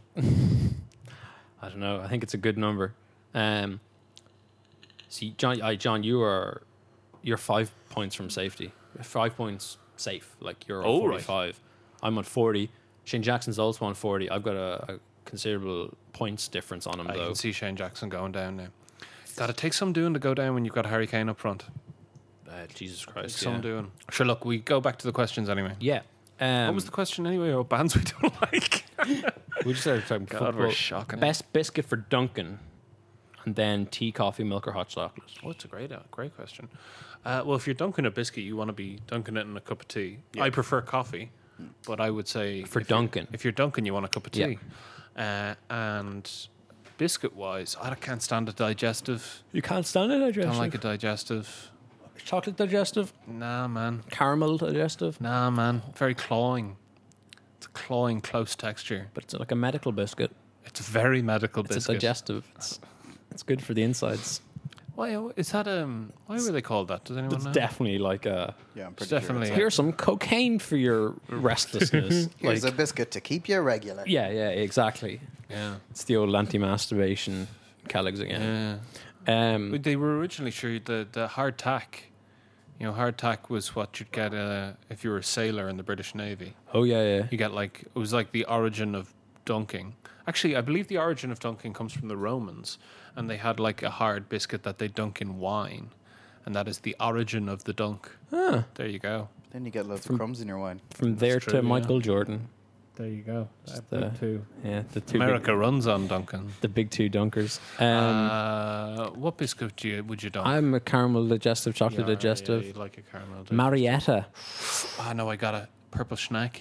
I don't know. I think it's a good number. Um, see, John, I, John, you are you're five points from safety. Five points safe. Like you're on Oh, right. forty-five. I'm on forty. Shane Jackson's also on forty. I've got a, a considerable points difference on him I though. can see Shane Jackson going down now. God, it takes some doing to go down when you've got Harry Kane up front. Uh, Jesus Takes Christ. some Yeah. doing. Sure, look, we go back to the questions anyway. yeah. Um, What was the question anyway? What bands we don't like? we just started talking God, football. we're shocking. Best biscuit for Duncan, and then tea, coffee, milk, or hot chocolate. Oh, it's a great, uh, great question. Uh, well, if you're dunking a biscuit, you want to be dunking it in a cup of tea. I prefer coffee, but I would say For if you're- dunking. if you're dunking, you want a cup of Yeah. tea. Uh, and biscuit-wise, I can't stand a digestive. You can't stand it, I Don't like a digestive. chocolate digestive, Nah, man. caramel digestive, Nah, man. Very clawing. It's a clawing, close texture. but it's like a medical biscuit. It's very medical It's a biscuit. digestive. It's, it's good for the insides. Why is that? Um, why were they called that? Does anyone It's know? definitely like a. Yeah, I'm It's pretty definitely- sure. Here's some cocaine for your restlessness. Here's like, a biscuit to keep you regular. yeah, yeah, exactly. Yeah. It's the old anti-masturbation Kellogg's again. Yeah. Um, But they were originally sure the the hard tack. You know, hard tack was what you'd get uh, if you were a sailor in the British Navy. oh yeah, yeah. You get like it was like the origin of dunking. Actually, I believe the origin of dunking comes from the Romans, and they had like a hard biscuit that they dunk in wine, and that is the origin of the dunk. Huh. There you go. Then you get loads of crumbs in your wine. From there true, to yeah. Michael Jordan. There you go. Just the- two. Yeah, the two. America Big, runs on dunking. the big two dunkers. Um, uh, what biscuit do you, would you dunk? I'm a caramel digestive, chocolate Yeah, digestive. Yeah, you like a caramel. Marietta. Ah, no, I got a purple schneck.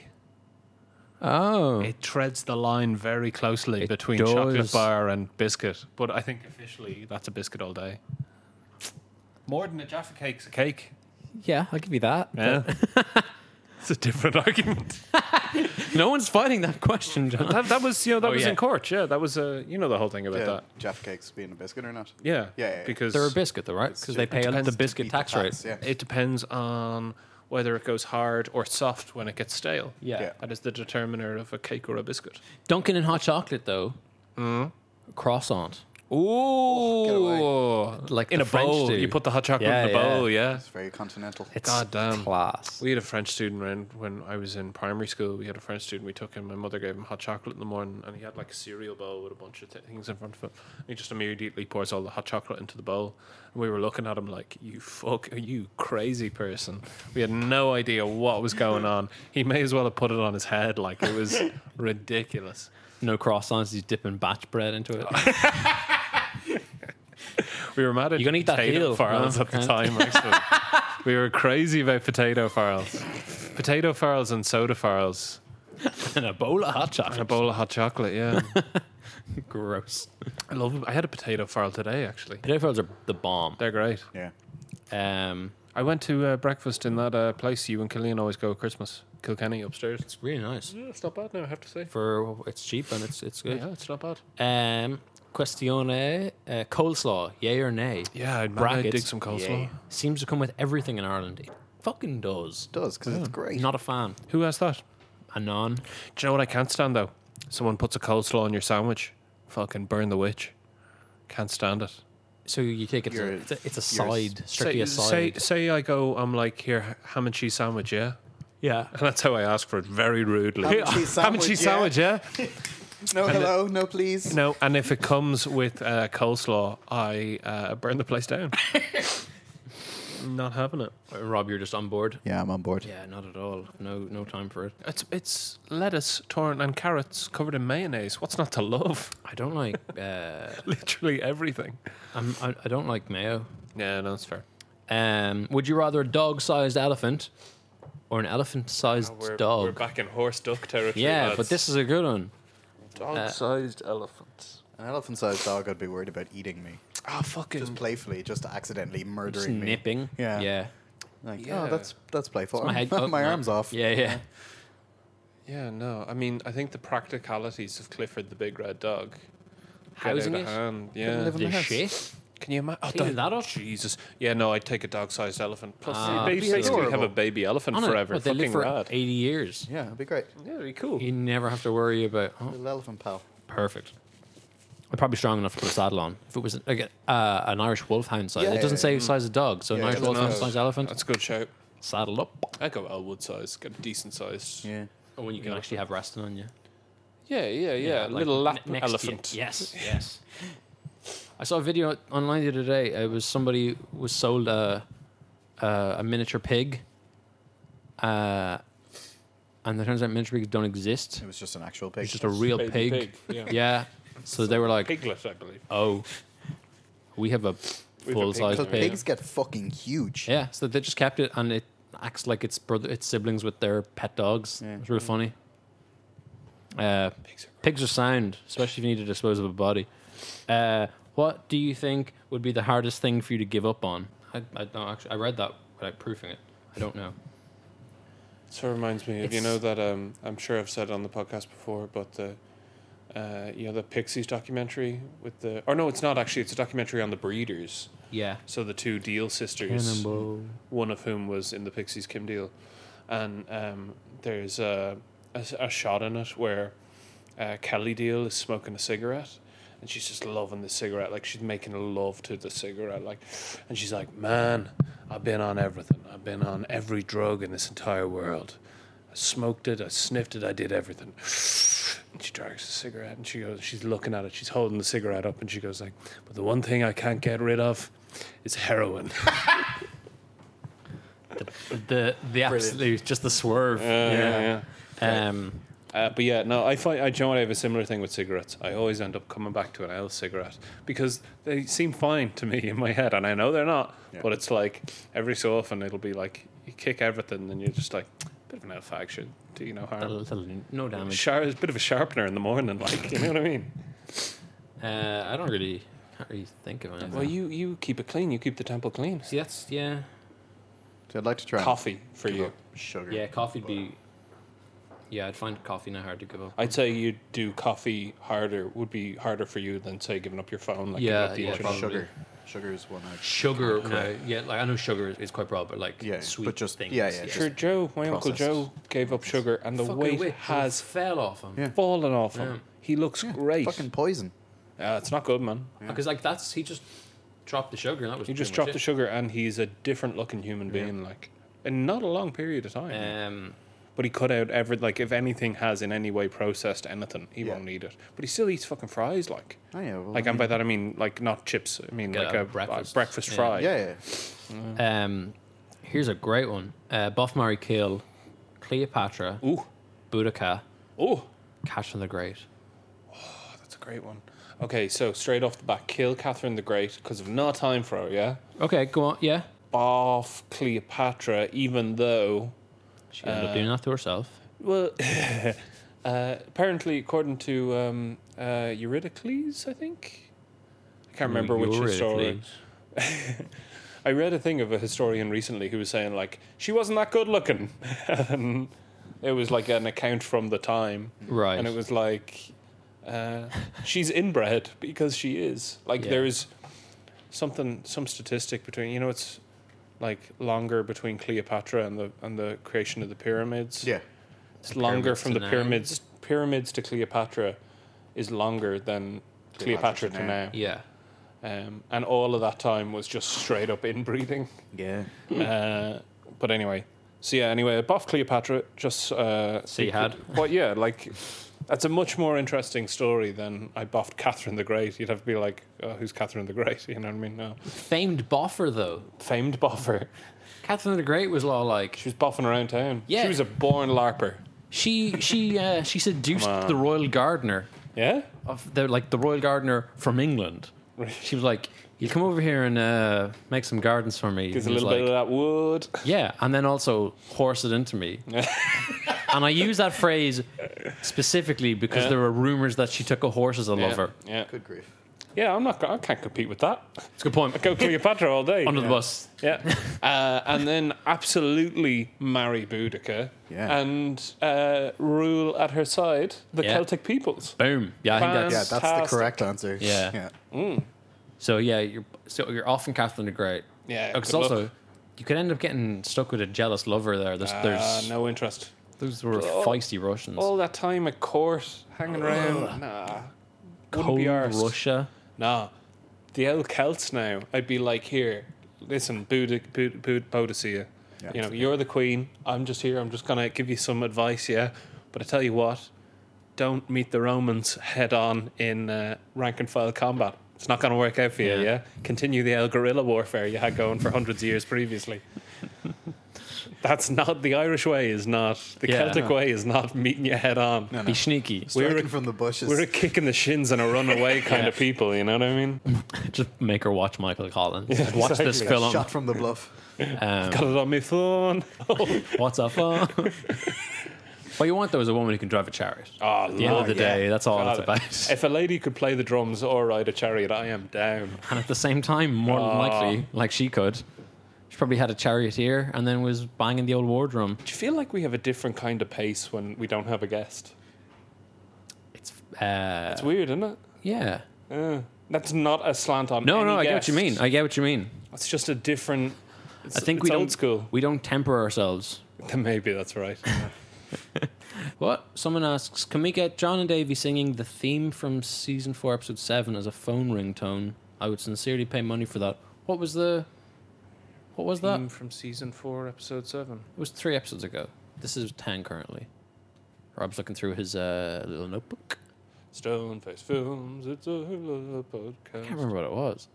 Oh. It treads the line very closely It between does. chocolate bar and biscuit, but I think officially that's a biscuit all day. More than a Jaffa cake's a cake. Yeah, I'll give you that. Yeah, it's a different argument. No one's fighting that question, John. that, that was, you know, that Oh, was yeah. in court. Yeah, that was, uh, you know, the whole thing about Yeah, that. Jaffa cakes being a biscuit or not? Yeah, Yeah, yeah, yeah. because They're a biscuit, though, right? It's Because they ju- pay it the depends to biscuit beat the tax rate. tax, yeah. it depends on whether it goes hard or soft when it gets stale. Yeah. Yeah. That is the determiner of a cake or a biscuit. Dunkin' in hot chocolate, though. Mm. Croissant. Ooh, get Like in the a bowl. French do. You put the hot chocolate Yeah, in a yeah. bowl. Yeah. It's very continental. It's God damn. class. We had a French student around when I was in primary school. We had a French student. We took him. My mother gave him hot chocolate in the morning, and he had like a cereal bowl with a bunch of th- things in front of him. And he just immediately pours all the hot chocolate into the bowl. And we were looking at him like, "You fuck, are you crazy person?" We had no idea what was going on. He may as well have put it on his head. Like it was ridiculous. No croissants, he's dipping batch bread into it. We were mad at You gonna eat that potato heel? farls No, at the can't. time. Actually, we were crazy about potato farls, potato farls and soda farls, And a bowl of hot and a chocolate. bowl of hot chocolate. Yeah. Gross. I love them. I had a potato farl today, actually. Potato fries are the bomb. They're great. Yeah. Um, I went to uh, breakfast in that uh, place you and Killian always go at Christmas, Kilkenny upstairs. it's really nice. Yeah, it's not bad now, I have to say. For it's cheap and it's it's good. Yeah, it's not bad. Um, questione uh, coleslaw, yay or nay? Yeah, I'd, I'd Brackets. dig some coleslaw. Yay. Seems to come with everything in Ireland. It fucking does. It does, because it's great. Not a fan. Who has that? A non. Do you know what I can't stand, though? Someone puts a coleslaw on your sandwich. Fucking burn the witch. Can't stand it. So you take it. As a, You're- it's a, it's a you're s- side, strictly Say, a say, side. say I go, I'm like, here, ham and cheese sandwich, yeah? yeah. And that's how I ask for it, very rudely. Ham and cheese Ham and cheese sandwich, sandwich, yeah? No, hello, no, please. No, and if it comes with uh, coleslaw, I uh, burn the place down. Not having it. Rob, you're just on board. Yeah, I'm on board. Yeah, not at all. No, no time for it. It's it's lettuce, torn, and carrots covered in mayonnaise. What's not to love? I don't like. Uh, Literally everything. I'm, I, I don't like mayo. Yeah, no, that's fair. Um, would you rather a dog-sized elephant or an elephant-sized dog? We're back in horse duck territory. yeah, lads. but this is a good one. dog-sized elephant. An elephant-sized dog, I'd be worried about eating me. Ah, fucking. Just playfully, just accidentally Just murdering me. nipping. Yeah. Yeah. Like, Yeah. oh, that's that's playful. My My, head- oh, my no. arm's off. Yeah, yeah. Yeah, no. I mean, I think the practicalities of Clifford the Big Red Dog. get Housing out it? of hand. Couldn't Yeah. live in the The house. shit. Can you imagine? Oh, Cleaning that- that up? Jesus. Yeah, no, I'd take a dog-sized elephant. Plus, Ah, they that'd be basically have a adorable. baby elephant On it. forever. What, they live Fucking for rad. eighty years. Yeah, it'd be great. Yeah, it'd be cool. You never have to worry about. Oh, Little elephant pal. perfect. I'm probably strong enough to put a saddle on. If it was like a, uh, an Irish wolfhound size, Yeah, it doesn't yeah, say yeah. size of dog, so Yeah, an Irish it doesn't wolfhound know. size elephant, That's a good shout. saddle up. I'd go Elwood size. Get a decent sized. Yeah. Oh, when you can Yeah. actually have resting on you. Yeah, yeah, yeah. like Little lap ne- next to you. elephant. Yes, yes. I saw a video online the other day. It was somebody was sold a a, a miniature pig, uh, and it turns out miniature pigs don't exist. It was just an actual pig. It's just a real Baby pig. pig, yeah. Yeah. So they were like, Piglet, I believe. "Oh, we have a a full size Because pig. pig." pigs get fucking huge. Yeah. So they just kept it, and it acts like its brother, its siblings with their pet dogs. Yeah. It's real funny. Uh, Pigs are great. Pigs are sound, especially if you need to dispose of a body. Uh, what do you think would be the hardest thing for you to give up on? I, I don't actually. I read that without proofing it. I don't know. So it reminds me of, you It's- know, that um, I'm sure I've said it on the podcast before, but the, uh, you know, the Pixies documentary with the, or no, it's not actually, it's a documentary on the Breeders. Yeah. So the two Deal sisters, one of whom was in the Pixies, Kim Deal. And um, there's a, a, a shot in it where uh, Kelly Deal is smoking a cigarette. And she's just loving the cigarette, like she's making love to the cigarette, like, and she's like, "Man, I've been on everything. I've been on every drug in this entire world. I smoked it, I sniffed it, I did everything." And she drags the cigarette, and she goes, she's looking at it, she's holding the cigarette up, and she goes like, "But the one thing I can't get rid of is heroin." The the, the absolute just the swerve. Uh, yeah, yeah. Um. Uh, but yeah, no, I find I, do you know what, I have a similar thing with cigarettes. I always end up coming back to an L cigarette because they seem fine to me in my head, and I know they're not. Yeah. But it's like every so often it'll be like you kick everything, and you're just like, bit of an L fag should do you no harm. Little, little, no damage. Shar- a bit of a sharpener in the morning, like, you know what I mean? Uh, I don't really, can't really think of anything. Well, you you keep it clean. You keep the temple clean. See, that's yeah, So I'd like to try and Coffee for give you. up sugar. yeah. Coffee'd be. Yeah, I'd find coffee now hard to give up. I'd say you do coffee harder would be harder for you than say giving up your phone. Like Yeah, giving up the yeah, internet. probably. sugar. Sugar is one. I'd Sugar, Okay. no, yeah, like I know sugar is, is quite broad, but like Yeah, sweet but just- things. yeah, yeah, Sure, Joe, my uncle Processed. Joe gave up sugar, and the Fucking weight weight has fell off him. Yeah. fallen off him. Yeah. He looks great. fucking poison. Uh, it's not good, man. Because like that's he just dropped the sugar. And that was He just pretty dropped much the sugar, and he's a different looking human being, like, in not a long period of time. it. Um, But he cut out every, like, if anything has in any way processed anything, he Yeah. won't eat it. But he still eats fucking fries, like. Oh yeah. Well, Like, I and by mean, that I mean, like, not chips. I mean, Get like a a breakfast. breakfast, breakfast Yeah. fry. yeah, yeah. um, here's a great one. Uh, Buff, Marry, Kill, Cleopatra, Ooh. Boudica, Oh, Catherine the Great. that's a great one. Okay, so straight off the bat, kill Catherine the Great because of no time for her, yeah? Okay, go on. Yeah, Off Cleopatra, even though. she ended Uh, up doing that to herself. Well, uh, apparently, according to um, uh, Eurydice, I think. I can't remember which historian. I read a thing of a historian recently who was saying, like, she wasn't that good looking. And it was like an account from the time. Right. And it was like, uh, she's inbred because she is. Like, Yeah. there's something, some statistic between, you know, it's like longer between Cleopatra and the and the creation of the pyramids. Yeah. It's longer pyramids from to the now. pyramids. Pyramids to Cleopatra is longer than Cleopatra, Cleopatra to to now. now. Yeah. Um, and all of that time was just straight up inbreeding. Yeah. Uh, but anyway, so yeah, anyway, Boff Cleopatra just. Uh, So you had? But yeah, like, that's a much more interesting story than I boffed Catherine the Great. You'd have to be like, oh, who's Catherine the Great? You know what I mean? No. Famed boffer though. Famed boffer. Catherine the Great was all like She was boffing around town. Yeah. She was a born LARPer. she she uh, she seduced Come on. the royal gardener Yeah? of the like the royal gardener from England. She was like, "You come over here and uh, make some gardens for me." Gives a And he little was bit like, of that wood. Yeah, and then also horse it into me. And I use that phrase specifically because Yeah. there were rumors that she took a horse as a Yeah. lover. Yeah. Good grief. Yeah, I'm not. go- I can't compete with that. It's a good point. Go Cleopatra all day. Under the bus. Yeah. Uh, and then absolutely marry Boudica Yeah. and uh, rule at her side the Yeah. Celtic peoples. Boom. Yeah, I think Fan- that's Yeah, that's the Fantastic. correct answer. Yeah. Yeah. so. Yeah, you're so you're often Catherine the Great. Yeah. Because good also luck. you could end up getting stuck with a jealous lover there. There's, Uh, there's no interest. those were Oh, feisty Russians. All that time at court, hanging around. Nah. Wouldn't Cold be arsed. Russia. Nah. The old Celts now, I'd be like, here, listen, Boudica, Boud- Boud- Boadicea, Yeah. you know, you're the queen. I'm just here. I'm just going to give you some advice, yeah? But I tell you what, don't meet the Romans head on in uh, rank and file combat. It's not going to work out for you, Yeah. yeah? Continue the old guerrilla warfare you had going for hundreds of years previously. That's not, the Irish way is not, the Yeah. Celtic way is not meeting you head on. No, no. Be sneaky. Striking We're a- from the bushes. We're a kick in the shins and a run away kind of people, you know what I mean? Just make her watch Michael Collins. Just watch this exactly. film. Shot from the bluff. Um, Got it on my phone. what's up? phone? What you want though is a woman who can drive a chariot. Oh, At the end of the yeah. day, that's all God. it's about. If a lady could play the drums or ride a chariot, I am down. And at the same time, more than Oh. likely, like she could, She probably had a charioteer and then was banging the old war drum. Do you feel like we have a different kind of pace when we don't have a guest? It's uh, It's weird, isn't it? yeah. Uh, that's not a slant on No, any no, I get what guest. you mean. I get what you mean. It's just a different. It's, I think it's we old don't school. we don't temper ourselves. Then maybe that's right. What? Someone asks, can we get John and Davey singing the theme from season four, episode seven as a phone ringtone? I would sincerely pay money for that. What was the? What was that? Theme from season four, episode seven. It was three episodes ago. This is ten currently. Rob's looking through his uh, little notebook. Stoneface Films. It's a podcast. I can't remember what it was.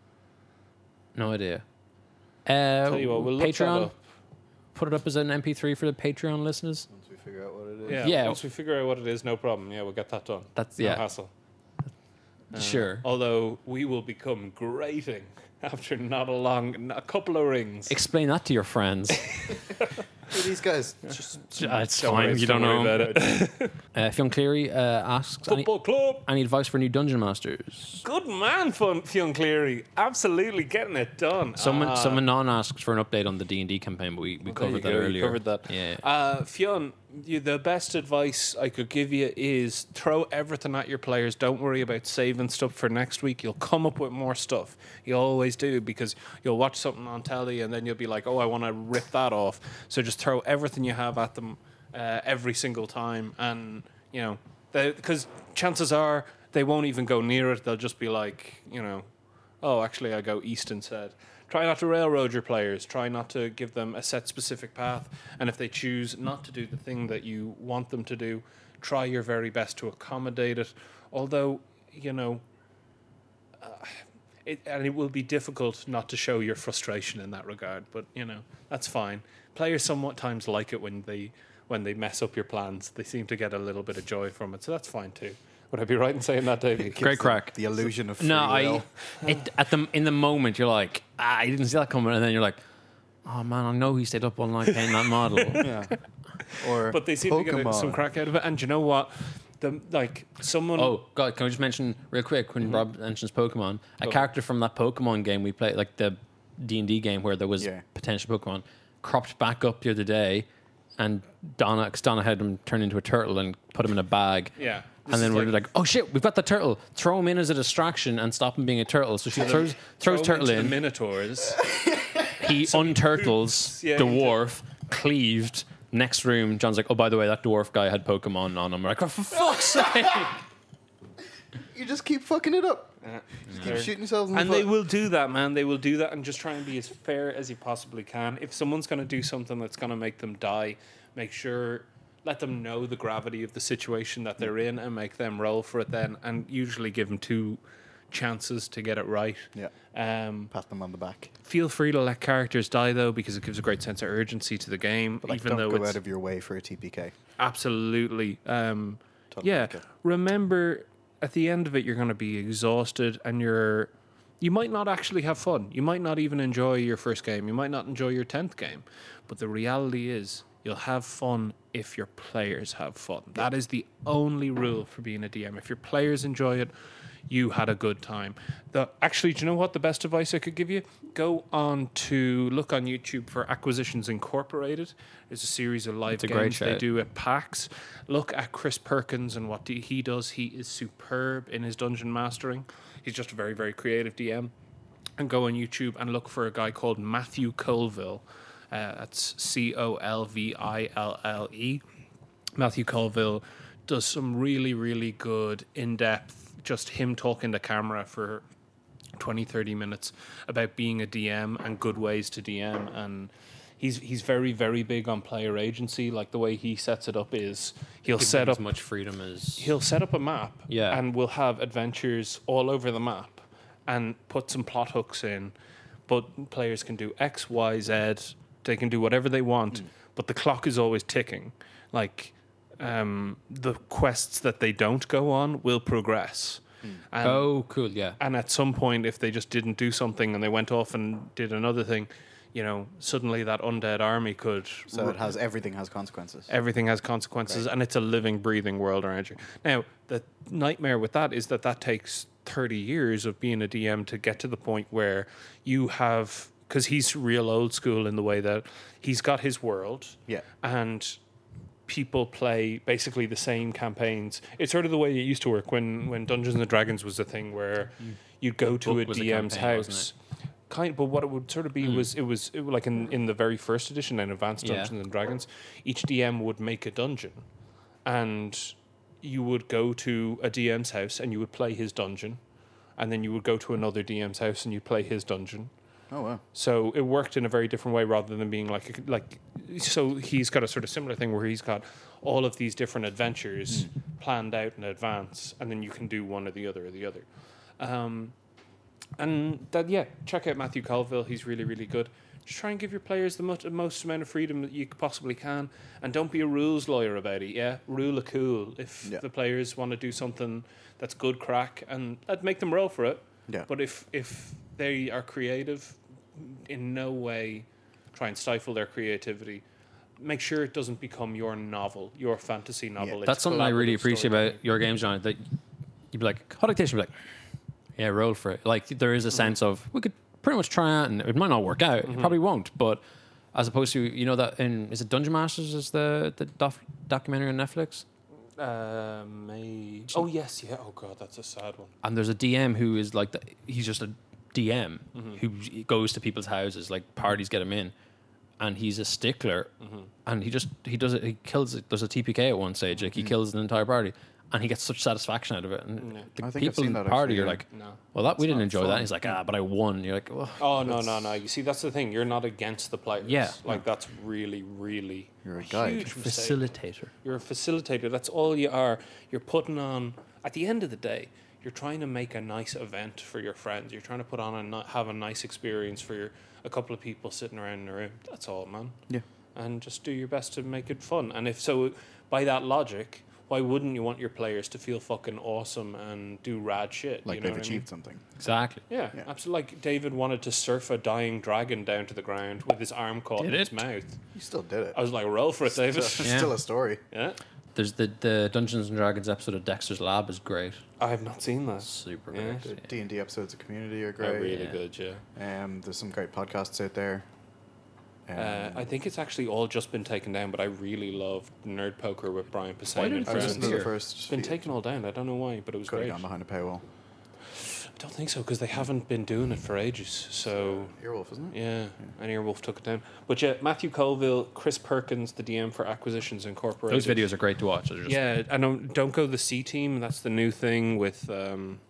No idea. Uh, Tell you what, we'll look that Patreon. up. Put it up as an M P three for the Patreon listeners. Once we figure out what it is. Yeah, Yeah. Once we figure out what it is, no problem. Yeah, we'll get that done. That's No yeah, hassle. Uh, sure. Although we will become grating after not a long, a couple of rings. Explain that to your friends. Who are these guys? Just Uh, it's Don't fine. worry- you don't don't know. worry about it. Uh, Fionn Cleary uh, asks, any, Football club. any advice for new dungeon masters? Good man, Fun- Fionn Cleary. Absolutely getting it done. Someone, Ah, someone non asks for an update on the D and D campaign, but we, we there covered you that go, you earlier. covered that. Yeah. Uh, Fionn, you, the best advice I could give you is throw everything at your players. Don't worry about saving stuff for next week. You'll come up with more stuff. You always do, because you'll watch something on telly and then you'll be like, oh, I want to rip that off. So just throw everything you have at them uh, every single time. And, you know, because chances are they won't even go near it. They'll just be like, you know, oh, actually, I go east instead. Try not to railroad your players. Try not to give them a set specific path. And if they choose not to do the thing that you want them to do, try your very best to accommodate it. Although, you know, uh, it, and it will be difficult not to show your frustration in that regard. But, you know, that's fine. Players sometimes like it when they when they mess up your plans. They seem to get a little bit of joy from it. So that's fine too. Would I be right in saying that, Davey? gives Great them crack. The illusion of free No, will. I. It, at the in the moment, you're like, ah, I didn't see that coming, and then you're like, oh man, I know he stayed up all night painting that model. Yeah. Or But they seem to get Pokemon. some crack out of it. And you know what? The, like, someone... Oh God, can we just mention real quick when Rob mentions Pokemon, a Go. character from that Pokemon game we played, like the D and D game where there was Yeah. potential Pokemon, cropped back up the other day, and Donna, because Donna had him turn into a turtle and put him in a bag. Yeah. This And then is we're like, oh shit, we've got the turtle. Throw him in as a distraction and stop him being a turtle. So she throws throws throw 'em turtle into in. the Minotaurs. He unturtles Yeah, the he did. dwarf, cleaved. Next room, John's like, oh, by the way, that dwarf guy had Pokemon on him. We're like, oh, for fuck's sake. You just keep fucking it up. Uh, Just keep shooting yourselves in the And they foot. will do that, man. They will do that and just try and be as fair as you possibly can. If someone's going to do something that's going to make them die, make sure, let them know the gravity of the situation that they're in and make them roll for it then. And usually give them two chances to get it right. Yeah. Um, Pat them on the back. feel free to let characters die, though, because it gives a great sense of urgency to the game. But like, even don't though go it's out of your way for a T P K. absolutely. Um, Totally yeah. okay. Remember, at the end of it, you're going to be exhausted, and you're you might not actually have fun. You might not even enjoy your first game. You might not enjoy your tenth game. But the reality is, you'll have fun if your players have fun. That is the only rule for being a D M. If your players enjoy it, you had a good time. The, actually, do you know what the best advice I could give you? Go on to look on YouTube for Acquisitions Incorporated. There's a series of live It's a great games they shout. do at PAX. Look at Chris Perkins and what d- he does. He is superb in his dungeon mastering. He's just a very, very creative D M. And go on YouTube and look for a guy called Matthew Colville. Uh, that's C O L V I L L E. Matthew Colville does some really, really good, in-depth, just him talking to camera for twenty, thirty minutes about being a D M and good ways to D M. And he's he's very, very big on player agency. Like, the way he sets it up is he'll Give set them up as much freedom as. he'll set up a map, Yeah. and we'll have adventures all over the map and put some plot hooks in. But players can do X, Y, Z. They can do whatever they want, but the clock is always ticking. Like, um, the quests that they don't go on will progress. And, Oh, cool, yeah. and at some point, if they just didn't do something and they went off and did another thing, you know, suddenly that undead army could. So it has everything has consequences. Everything has consequences, Right. and it's a living, breathing world around you. Now, the nightmare with that is that that takes thirty years of being a D M to get to the point where you have because he's real old school in the way that he's got his world, Yeah. and people play basically the same campaigns. It's sort of the way it used to work when when Dungeons and Dragons was a thing where you'd go The to a book was a D M's campaign, house. wasn't Kind, but what it would sort of be Mm. was it was it, like in in the very first edition in Advanced Yeah. Dungeons and Dragons, each D M would make a dungeon, and you would go to a D M's house and you would play his dungeon, and then you would go to another D M's house and you play his dungeon. Oh wow. So it worked in a very different way rather than being like like. So he's got a sort of similar thing where he's got all of these different adventures planned out in advance, and then you can do one or the other or the other. Um, and that yeah, check out Matthew Colville. He's really really good. Just try and give your players the most, most amount of freedom that you possibly can, and don't be a rules lawyer about it. Yeah, rule a cool. If Yeah. the players want to do something that's good crack, and let make them roll for it. Yeah. But if if they are creative, in no way try and stifle their creativity. Make sure it doesn't become your novel, your fantasy novel. It's That's something I really collaborative appreciate storytelling. about your games, John. That you'd be like, hot dictation, you'd be like, yeah, roll for it. Like there is a sense of we could pretty much try it, and it might not work out. It probably won't, but as opposed to you know that in is it Dungeon Masters is the the dof, documentary on Netflix, Uh, may oh yes, yeah. Oh god, that's a sad one. and there's a D M who is like the, he's just a D M who goes to people's houses, like parties get him in, and he's a stickler, and he just he does it. He kills it. There's a T P K at one stage, like he kills an entire party, and he gets such satisfaction out of it. And Yeah. the I think I've people seen in the that party actually, are yeah. like, No. well, that we didn't not enjoy fun. that. And he's like, ah, but I won. You're like, well, Oh no no no! You see, that's the thing. You're not against the players. Yeah. like that's really really. You're a guide. huge mistake. facilitator. You're a facilitator. That's all you are. You're putting on. At the end of the day, you're trying to make a nice event for your friends. You're trying to put on a ni- have a nice experience for your a couple of people sitting around in a room. That's all, man. Yeah. And just do your best to make it fun. And if so, by that logic, why wouldn't you want your players to feel fucking awesome and do rad shit? Like you know they've what I achieved mean? something. Exactly. Yeah, Yeah. absolutely. Like David wanted to surf a dying dragon down to the ground with his arm caught Did in its it? mouth. You still did it. I was like, roll for it, David. It's Yeah. still a story. Yeah. There's the the Dungeons and Dragons episode of Dexter's Lab is great. I have not seen that. Super Yeah. great. The D and D episodes of Community are They're great. really yeah. good, yeah. Um, there's some great podcasts out there. Um, Uh, I think it's actually all just been taken down, but I really loved Nerd Poker with Brian Posehn Why and didn't I was friends. listening to the Here. first. It's been taken all down. I don't know why, but it was Could have great. gone behind a paywall. I don't think so because they haven't been doing it for ages. So Earwolf, isn't it? yeah, and Earwolf took it down. But yeah, Matthew Colville, Chris Perkins, the D M for Acquisitions Incorporated. Those videos are great to watch. They're just, Yeah, and don't, don't go the C Team. That's the new thing with um,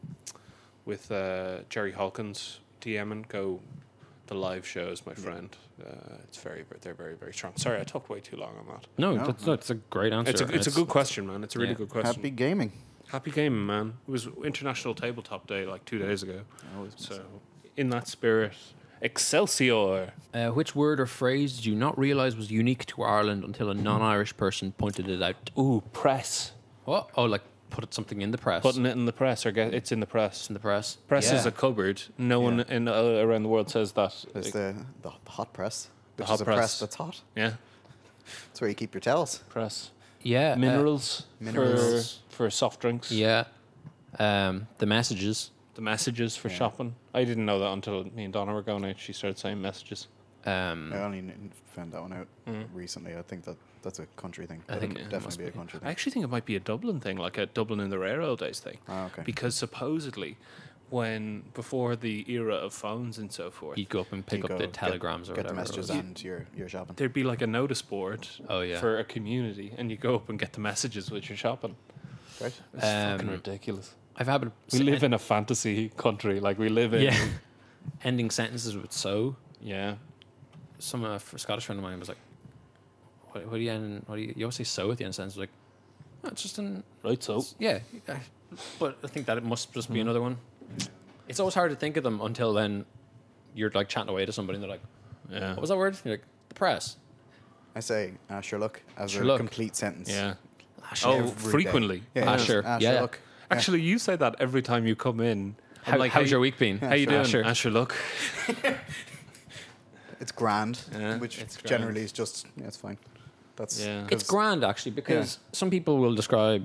with uh, Jerry Hawkins DMing. Go the live shows, my friend. Uh, it's very, they're very, very strong. Sorry, I talked way too long on that. No, No, that's, no. that's a great answer. It's a, it's a good question, man. It's a really yeah. good question. Happy gaming. Happy gaming, man. It was International Tabletop Day like two days ago. I always miss So, it. in that spirit, Excelsior. Uh, which word or phrase did you not realize was unique to Ireland until a non-Irish person pointed it out? Ooh, press. What? Oh, like put something in the press. Putting it in the press, or get it's in the press. in the press. Press Yeah. is a cupboard. No one Yeah. in uh, around the world says that. There's the, the hot press, The which hot is a press. press that's hot. Yeah, That's where you keep your towels. press. yeah. uh, Minerals, minerals. For, for soft drinks. yeah. Um, the messages. The messages for Yeah. shopping. I didn't know that until me and Donna were going out. She started saying messages. Um, I only kn- found that one out recently. I think that that's a country thing. I That'd think it definitely must be a be. country I thing. actually think it might be a Dublin thing, like a Dublin in the railroad days thing. Ah, okay. Because supposedly, when before the era of phones and so forth, you'd go up and pick You up go the get- telegrams or Get the whatever. it messages was. and your your shopping. there'd be like a notice board Oh, yeah. for a community, and you go up and get the messages with your shopping. Right? It's fucking Um, ridiculous. I've had We live in a fantasy country, like we live in. yeah. ending sentences with so. Yeah. Some uh, f- Scottish friend of mine was like, "What, what do you end? What do you? You always say so at the end of the sentence." I was like, oh, it's just an Right. So. yeah. I- But I think that it must just be another one. It's always hard to think of them until then. You're like chatting away to somebody, and they're like, Yeah. "What was that word?" You're like, "The press." I say uh, Sherlock as Sherlock. a complete sentence. Yeah. Sure. Oh, Every day. frequently. Yeah, Ah, yeah. sure. Ah, Yeah. Sherlock. Yeah. Actually, you say that every time you come in. I'm How, like, how's how your you- week been? How you sure. doing? Ah, sure. Asher, look. It's grand, Yeah, which it's grand. generally is just yeah, it's fine. That's Yeah. It's 'cause- grand actually because some people will describe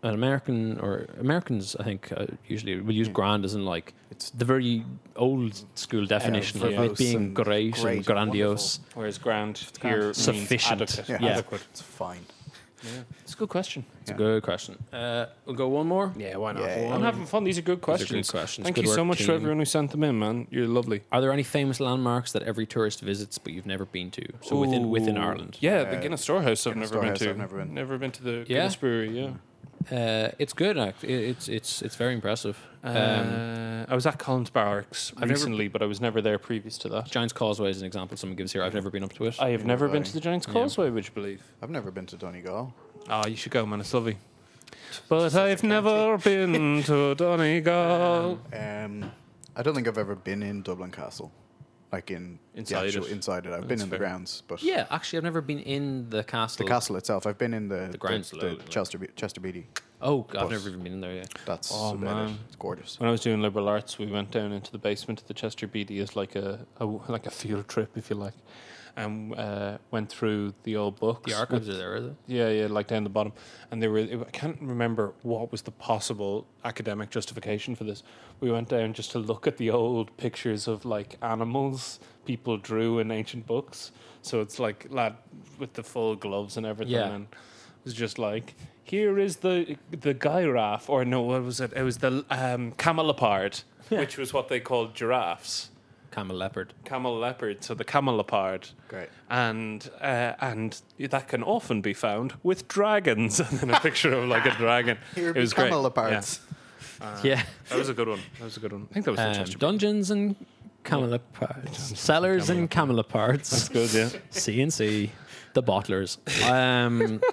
an American or Americans, I think, uh, usually will use grand as in like it's the very old school definition of it verbose being and great, great and and grandiose. Whereas grand grand. here means Sufficient. adequate. Yeah, Yeah. adequate. It's fine. Yeah. It's a good question. It's a good question. Uh, we'll go one more. Yeah, why not? Yeah. I'm having fun. These are good These are questions. good questions. Thank Good you so work, much to team. everyone who sent them in, man. You're lovely. Are there any famous landmarks that every tourist visits but you've never been to? So within within Ooh. Ireland. Yeah, the Uh, Guinness Storehouse I've Guinness never been Storehouse to. I've never been. Never been to the Yeah? Guinness Brewery, yeah. Uh, it's good. act- it- It's it's it's very impressive. Um, Uh, I was at Collins Barracks I've never- recently, but I was never there previous to that. Giant's Causeway is an example someone gives here. I've never been up to it. I have Neither never have been I. to the Giant's Yeah. Causeway, would you believe? I've never been to Donegal. Oh, you should go, man. It's lovely. But I've never been to Donegal. Um, I don't think I've ever been in Dublin Castle, like in Inside the actual, it. inside it. I've That's been in fair. the grounds, but Yeah, actually, I've never been in the castle. the castle itself, I've been in the the, grounds the, load, like- Chester Chester Beatty. Oh, I've But- never even been in there yet. That's Oh, about man. it. It's gorgeous. When I was doing liberal arts, we went down into the basement of the Chester Beatty as like a, a like a field trip, if you like, and uh, went through the old books. The archives are there, is it? Yeah, yeah, like down the bottom. And they were, I can't remember what was the possible academic justification for this. We went down just to look at the old pictures of like animals people drew in ancient books. So it's like lad with the full gloves and everything. Yeah. And it was just like, here is the the giraffe, or no, what was it? It was the um, camelopard, which was what they called giraffes. Camel leopard. Camel leopard, so the camelopard. Great. And uh, and that can often be found with dragons, and then a picture of like a dragon. Here it be was great. camelopards. Yeah. Uh, Yeah. that was a good one. That was a good one. I think that was the Um, Chester. dungeons and camelopards. Cellars and camelopards. That's good, yeah. C and C. The bottlers. Um,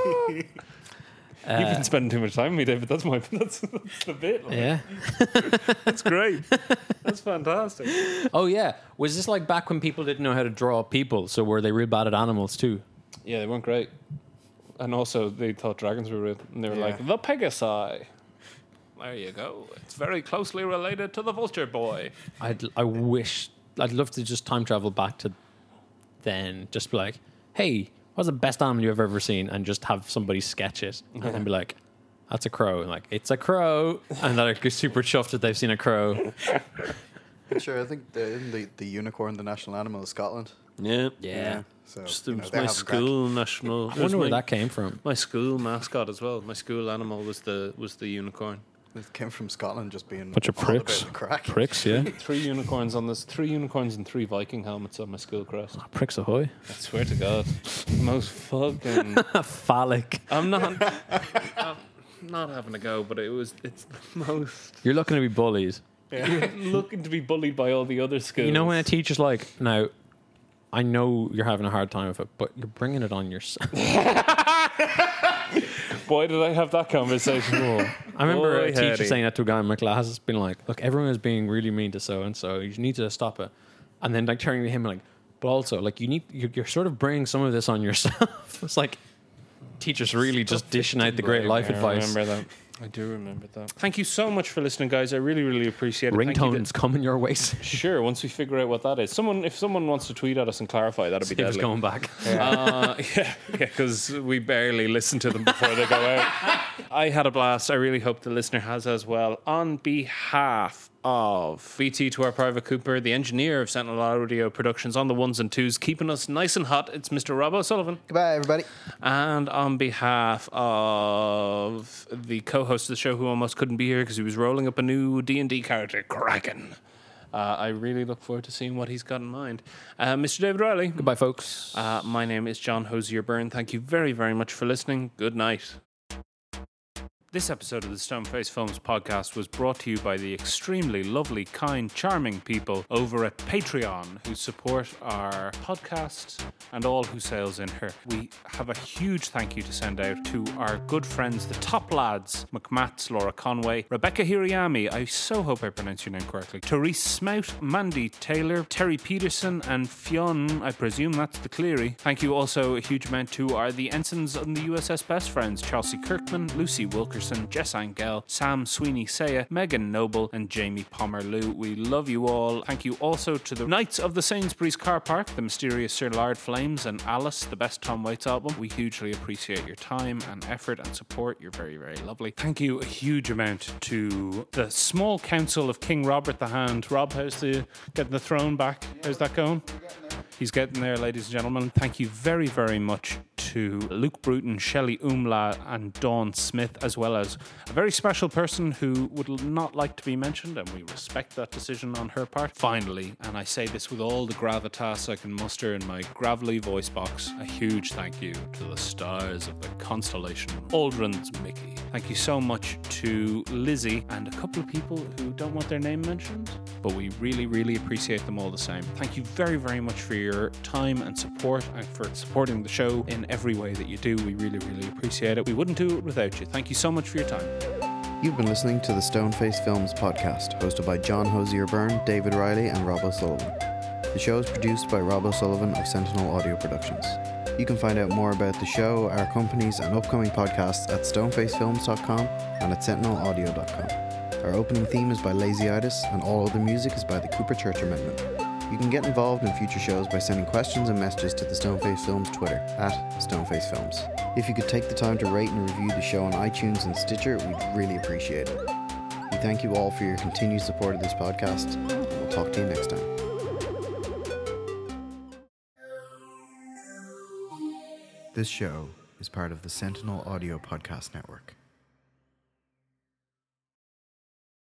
You've been spending too much time with me, David. That's my that's, that's the bit. Like. yeah. That's great. That's fantastic. Oh, yeah. Was this like back when people didn't know how to draw people? So were they real bad at animals too? Yeah, they weren't great. And also, they thought dragons were real. And they were Yeah. like, the Pegasi. There you go. It's very closely related to the vulture boy. I'd, I wish, I'd love to just time travel back to then, just be like, hey, what's the best animal you've ever seen? And just have somebody sketch it and then be like, that's a crow. And like, it's a crow. And they're like super chuffed that they've seen a crow. Sure, I think the, isn't the the unicorn, the national animal of Scotland. Yeah. Yeah. So Just, you it know, was they my have them back. school national. I wonder where that came from. My school mascot as well. My school animal was the was the unicorn. It came from Scotland, just being Bunch of all about pricks. the crack. Pricks, yeah. Three unicorns on this. Three unicorns and three Viking helmets on my school crest. Pricks ahoy. I swear to God, the most fucking. Phallic. I'm not. I'm not having a go, but it was. It's the most. You're looking to be bullied. You're looking to be bullied by all the other schools. You know when a teacher's like, now, I know you're having a hard time with it, but you're bringing it on yourself. Why did I have that conversation? I remember Boy, a teacher howdy. saying that to a guy in my class, being like, look, everyone is being really mean to so-and-so. You need to stop it. And then like turning to him like, but also like you need, you're, you're sort of bringing some of this on yourself. It's like teachers really just dishing out the great life I advice. remember that. I do remember that. Thank you so much for listening, guys. I really, really appreciate it. Thank you Ringtones coming your way. to- Sure, once we figure out what that is. Someone, if someone wants to tweet at us and clarify, that'd be It was deadly. going back. Uh, yeah, yeah, because we barely listen to them before they go out. I had a blast. I really hope the listener has as well. On behalf of B T to our private Cooper, the engineer of Sentinel Audio Productions on the ones and twos, keeping us nice and hot, it's Mister Rob O'Sullivan. Goodbye, everybody. And on behalf of the co-host of the show who almost couldn't be here because he was rolling up a new D and D character, Kraken. Uh, I really look forward to seeing what he's got in mind. Uh, Mister David Riley. Goodbye, folks. Uh, my name is John Hosier Byrne. Thank you very, very much for listening. Good night. This episode of the Stoneface Films podcast was brought to you by the extremely lovely, kind, charming people over at Patreon who support our podcast and all who sails in her. We have a huge thank you to send out to our good friends, the top lads, McMats, Laura Conway, Rebecca Hirayami, I so hope I pronounced your name correctly, Therese Smout, Mandy Taylor, Terry Peterson, and Fionn, I presume that's the Cleary. Thank you also a huge amount to our the ensigns on the U S S Best Friends, Chelsea Kirkman, Lucy Wilkerson, Anderson, Jess Angel, Sam Sweeney Saya, Megan Noble, and Jamie Pomerleau. We love you all. Thank you also to the Knights of the Sainsbury's Car Park, the Mysterious Sir Lard Flames, and Alice, the best Tom Waits album. We hugely appreciate your time and effort and support. You're very, very lovely. Thank you a huge amount to the small council of King Robert the Hand. Rob, how's the getting the throne back? How's that going? He's getting there, ladies and gentlemen. Thank you very, very much to Luke Bruton, Shelley Umla, and Dawn Smith, as well as a very special person who would not like to be mentioned, and we respect that decision on her part. Finally, and I say this with all the gravitas I can muster in my gravelly voice box, a huge thank you to the stars of the constellation Aldrin's Mickey. Thank you so much to Lizzie and a couple of people who don't want their name mentioned, but we really, really appreciate them all the same. Thank you very, very much for your time and support and for supporting the show in every way that you do. We really, really appreciate it. We wouldn't do it without you. Thank you so much for your time. You've been listening to the Stoneface Films podcast, hosted by John Hosier Byrne, David Riley, and Rob O'Sullivan. The show is produced by Rob O'Sullivan of Sentinel Audio Productions. You can find out more about the show, our companies, and upcoming podcasts at stoneface films dot com and at sentinel audio dot com. Our opening theme is by Lazyitis, and all other music is by the Cooper Church Amendment. You can get involved in future shows by sending questions and messages to the Stoneface Films Twitter, at Stoneface Films. If you could take the time to rate and review the show on iTunes and Stitcher, we'd really appreciate it. We thank you all for your continued support of this podcast. We'll talk to you next time. This show is part of the Sentinel Audio Podcast Network.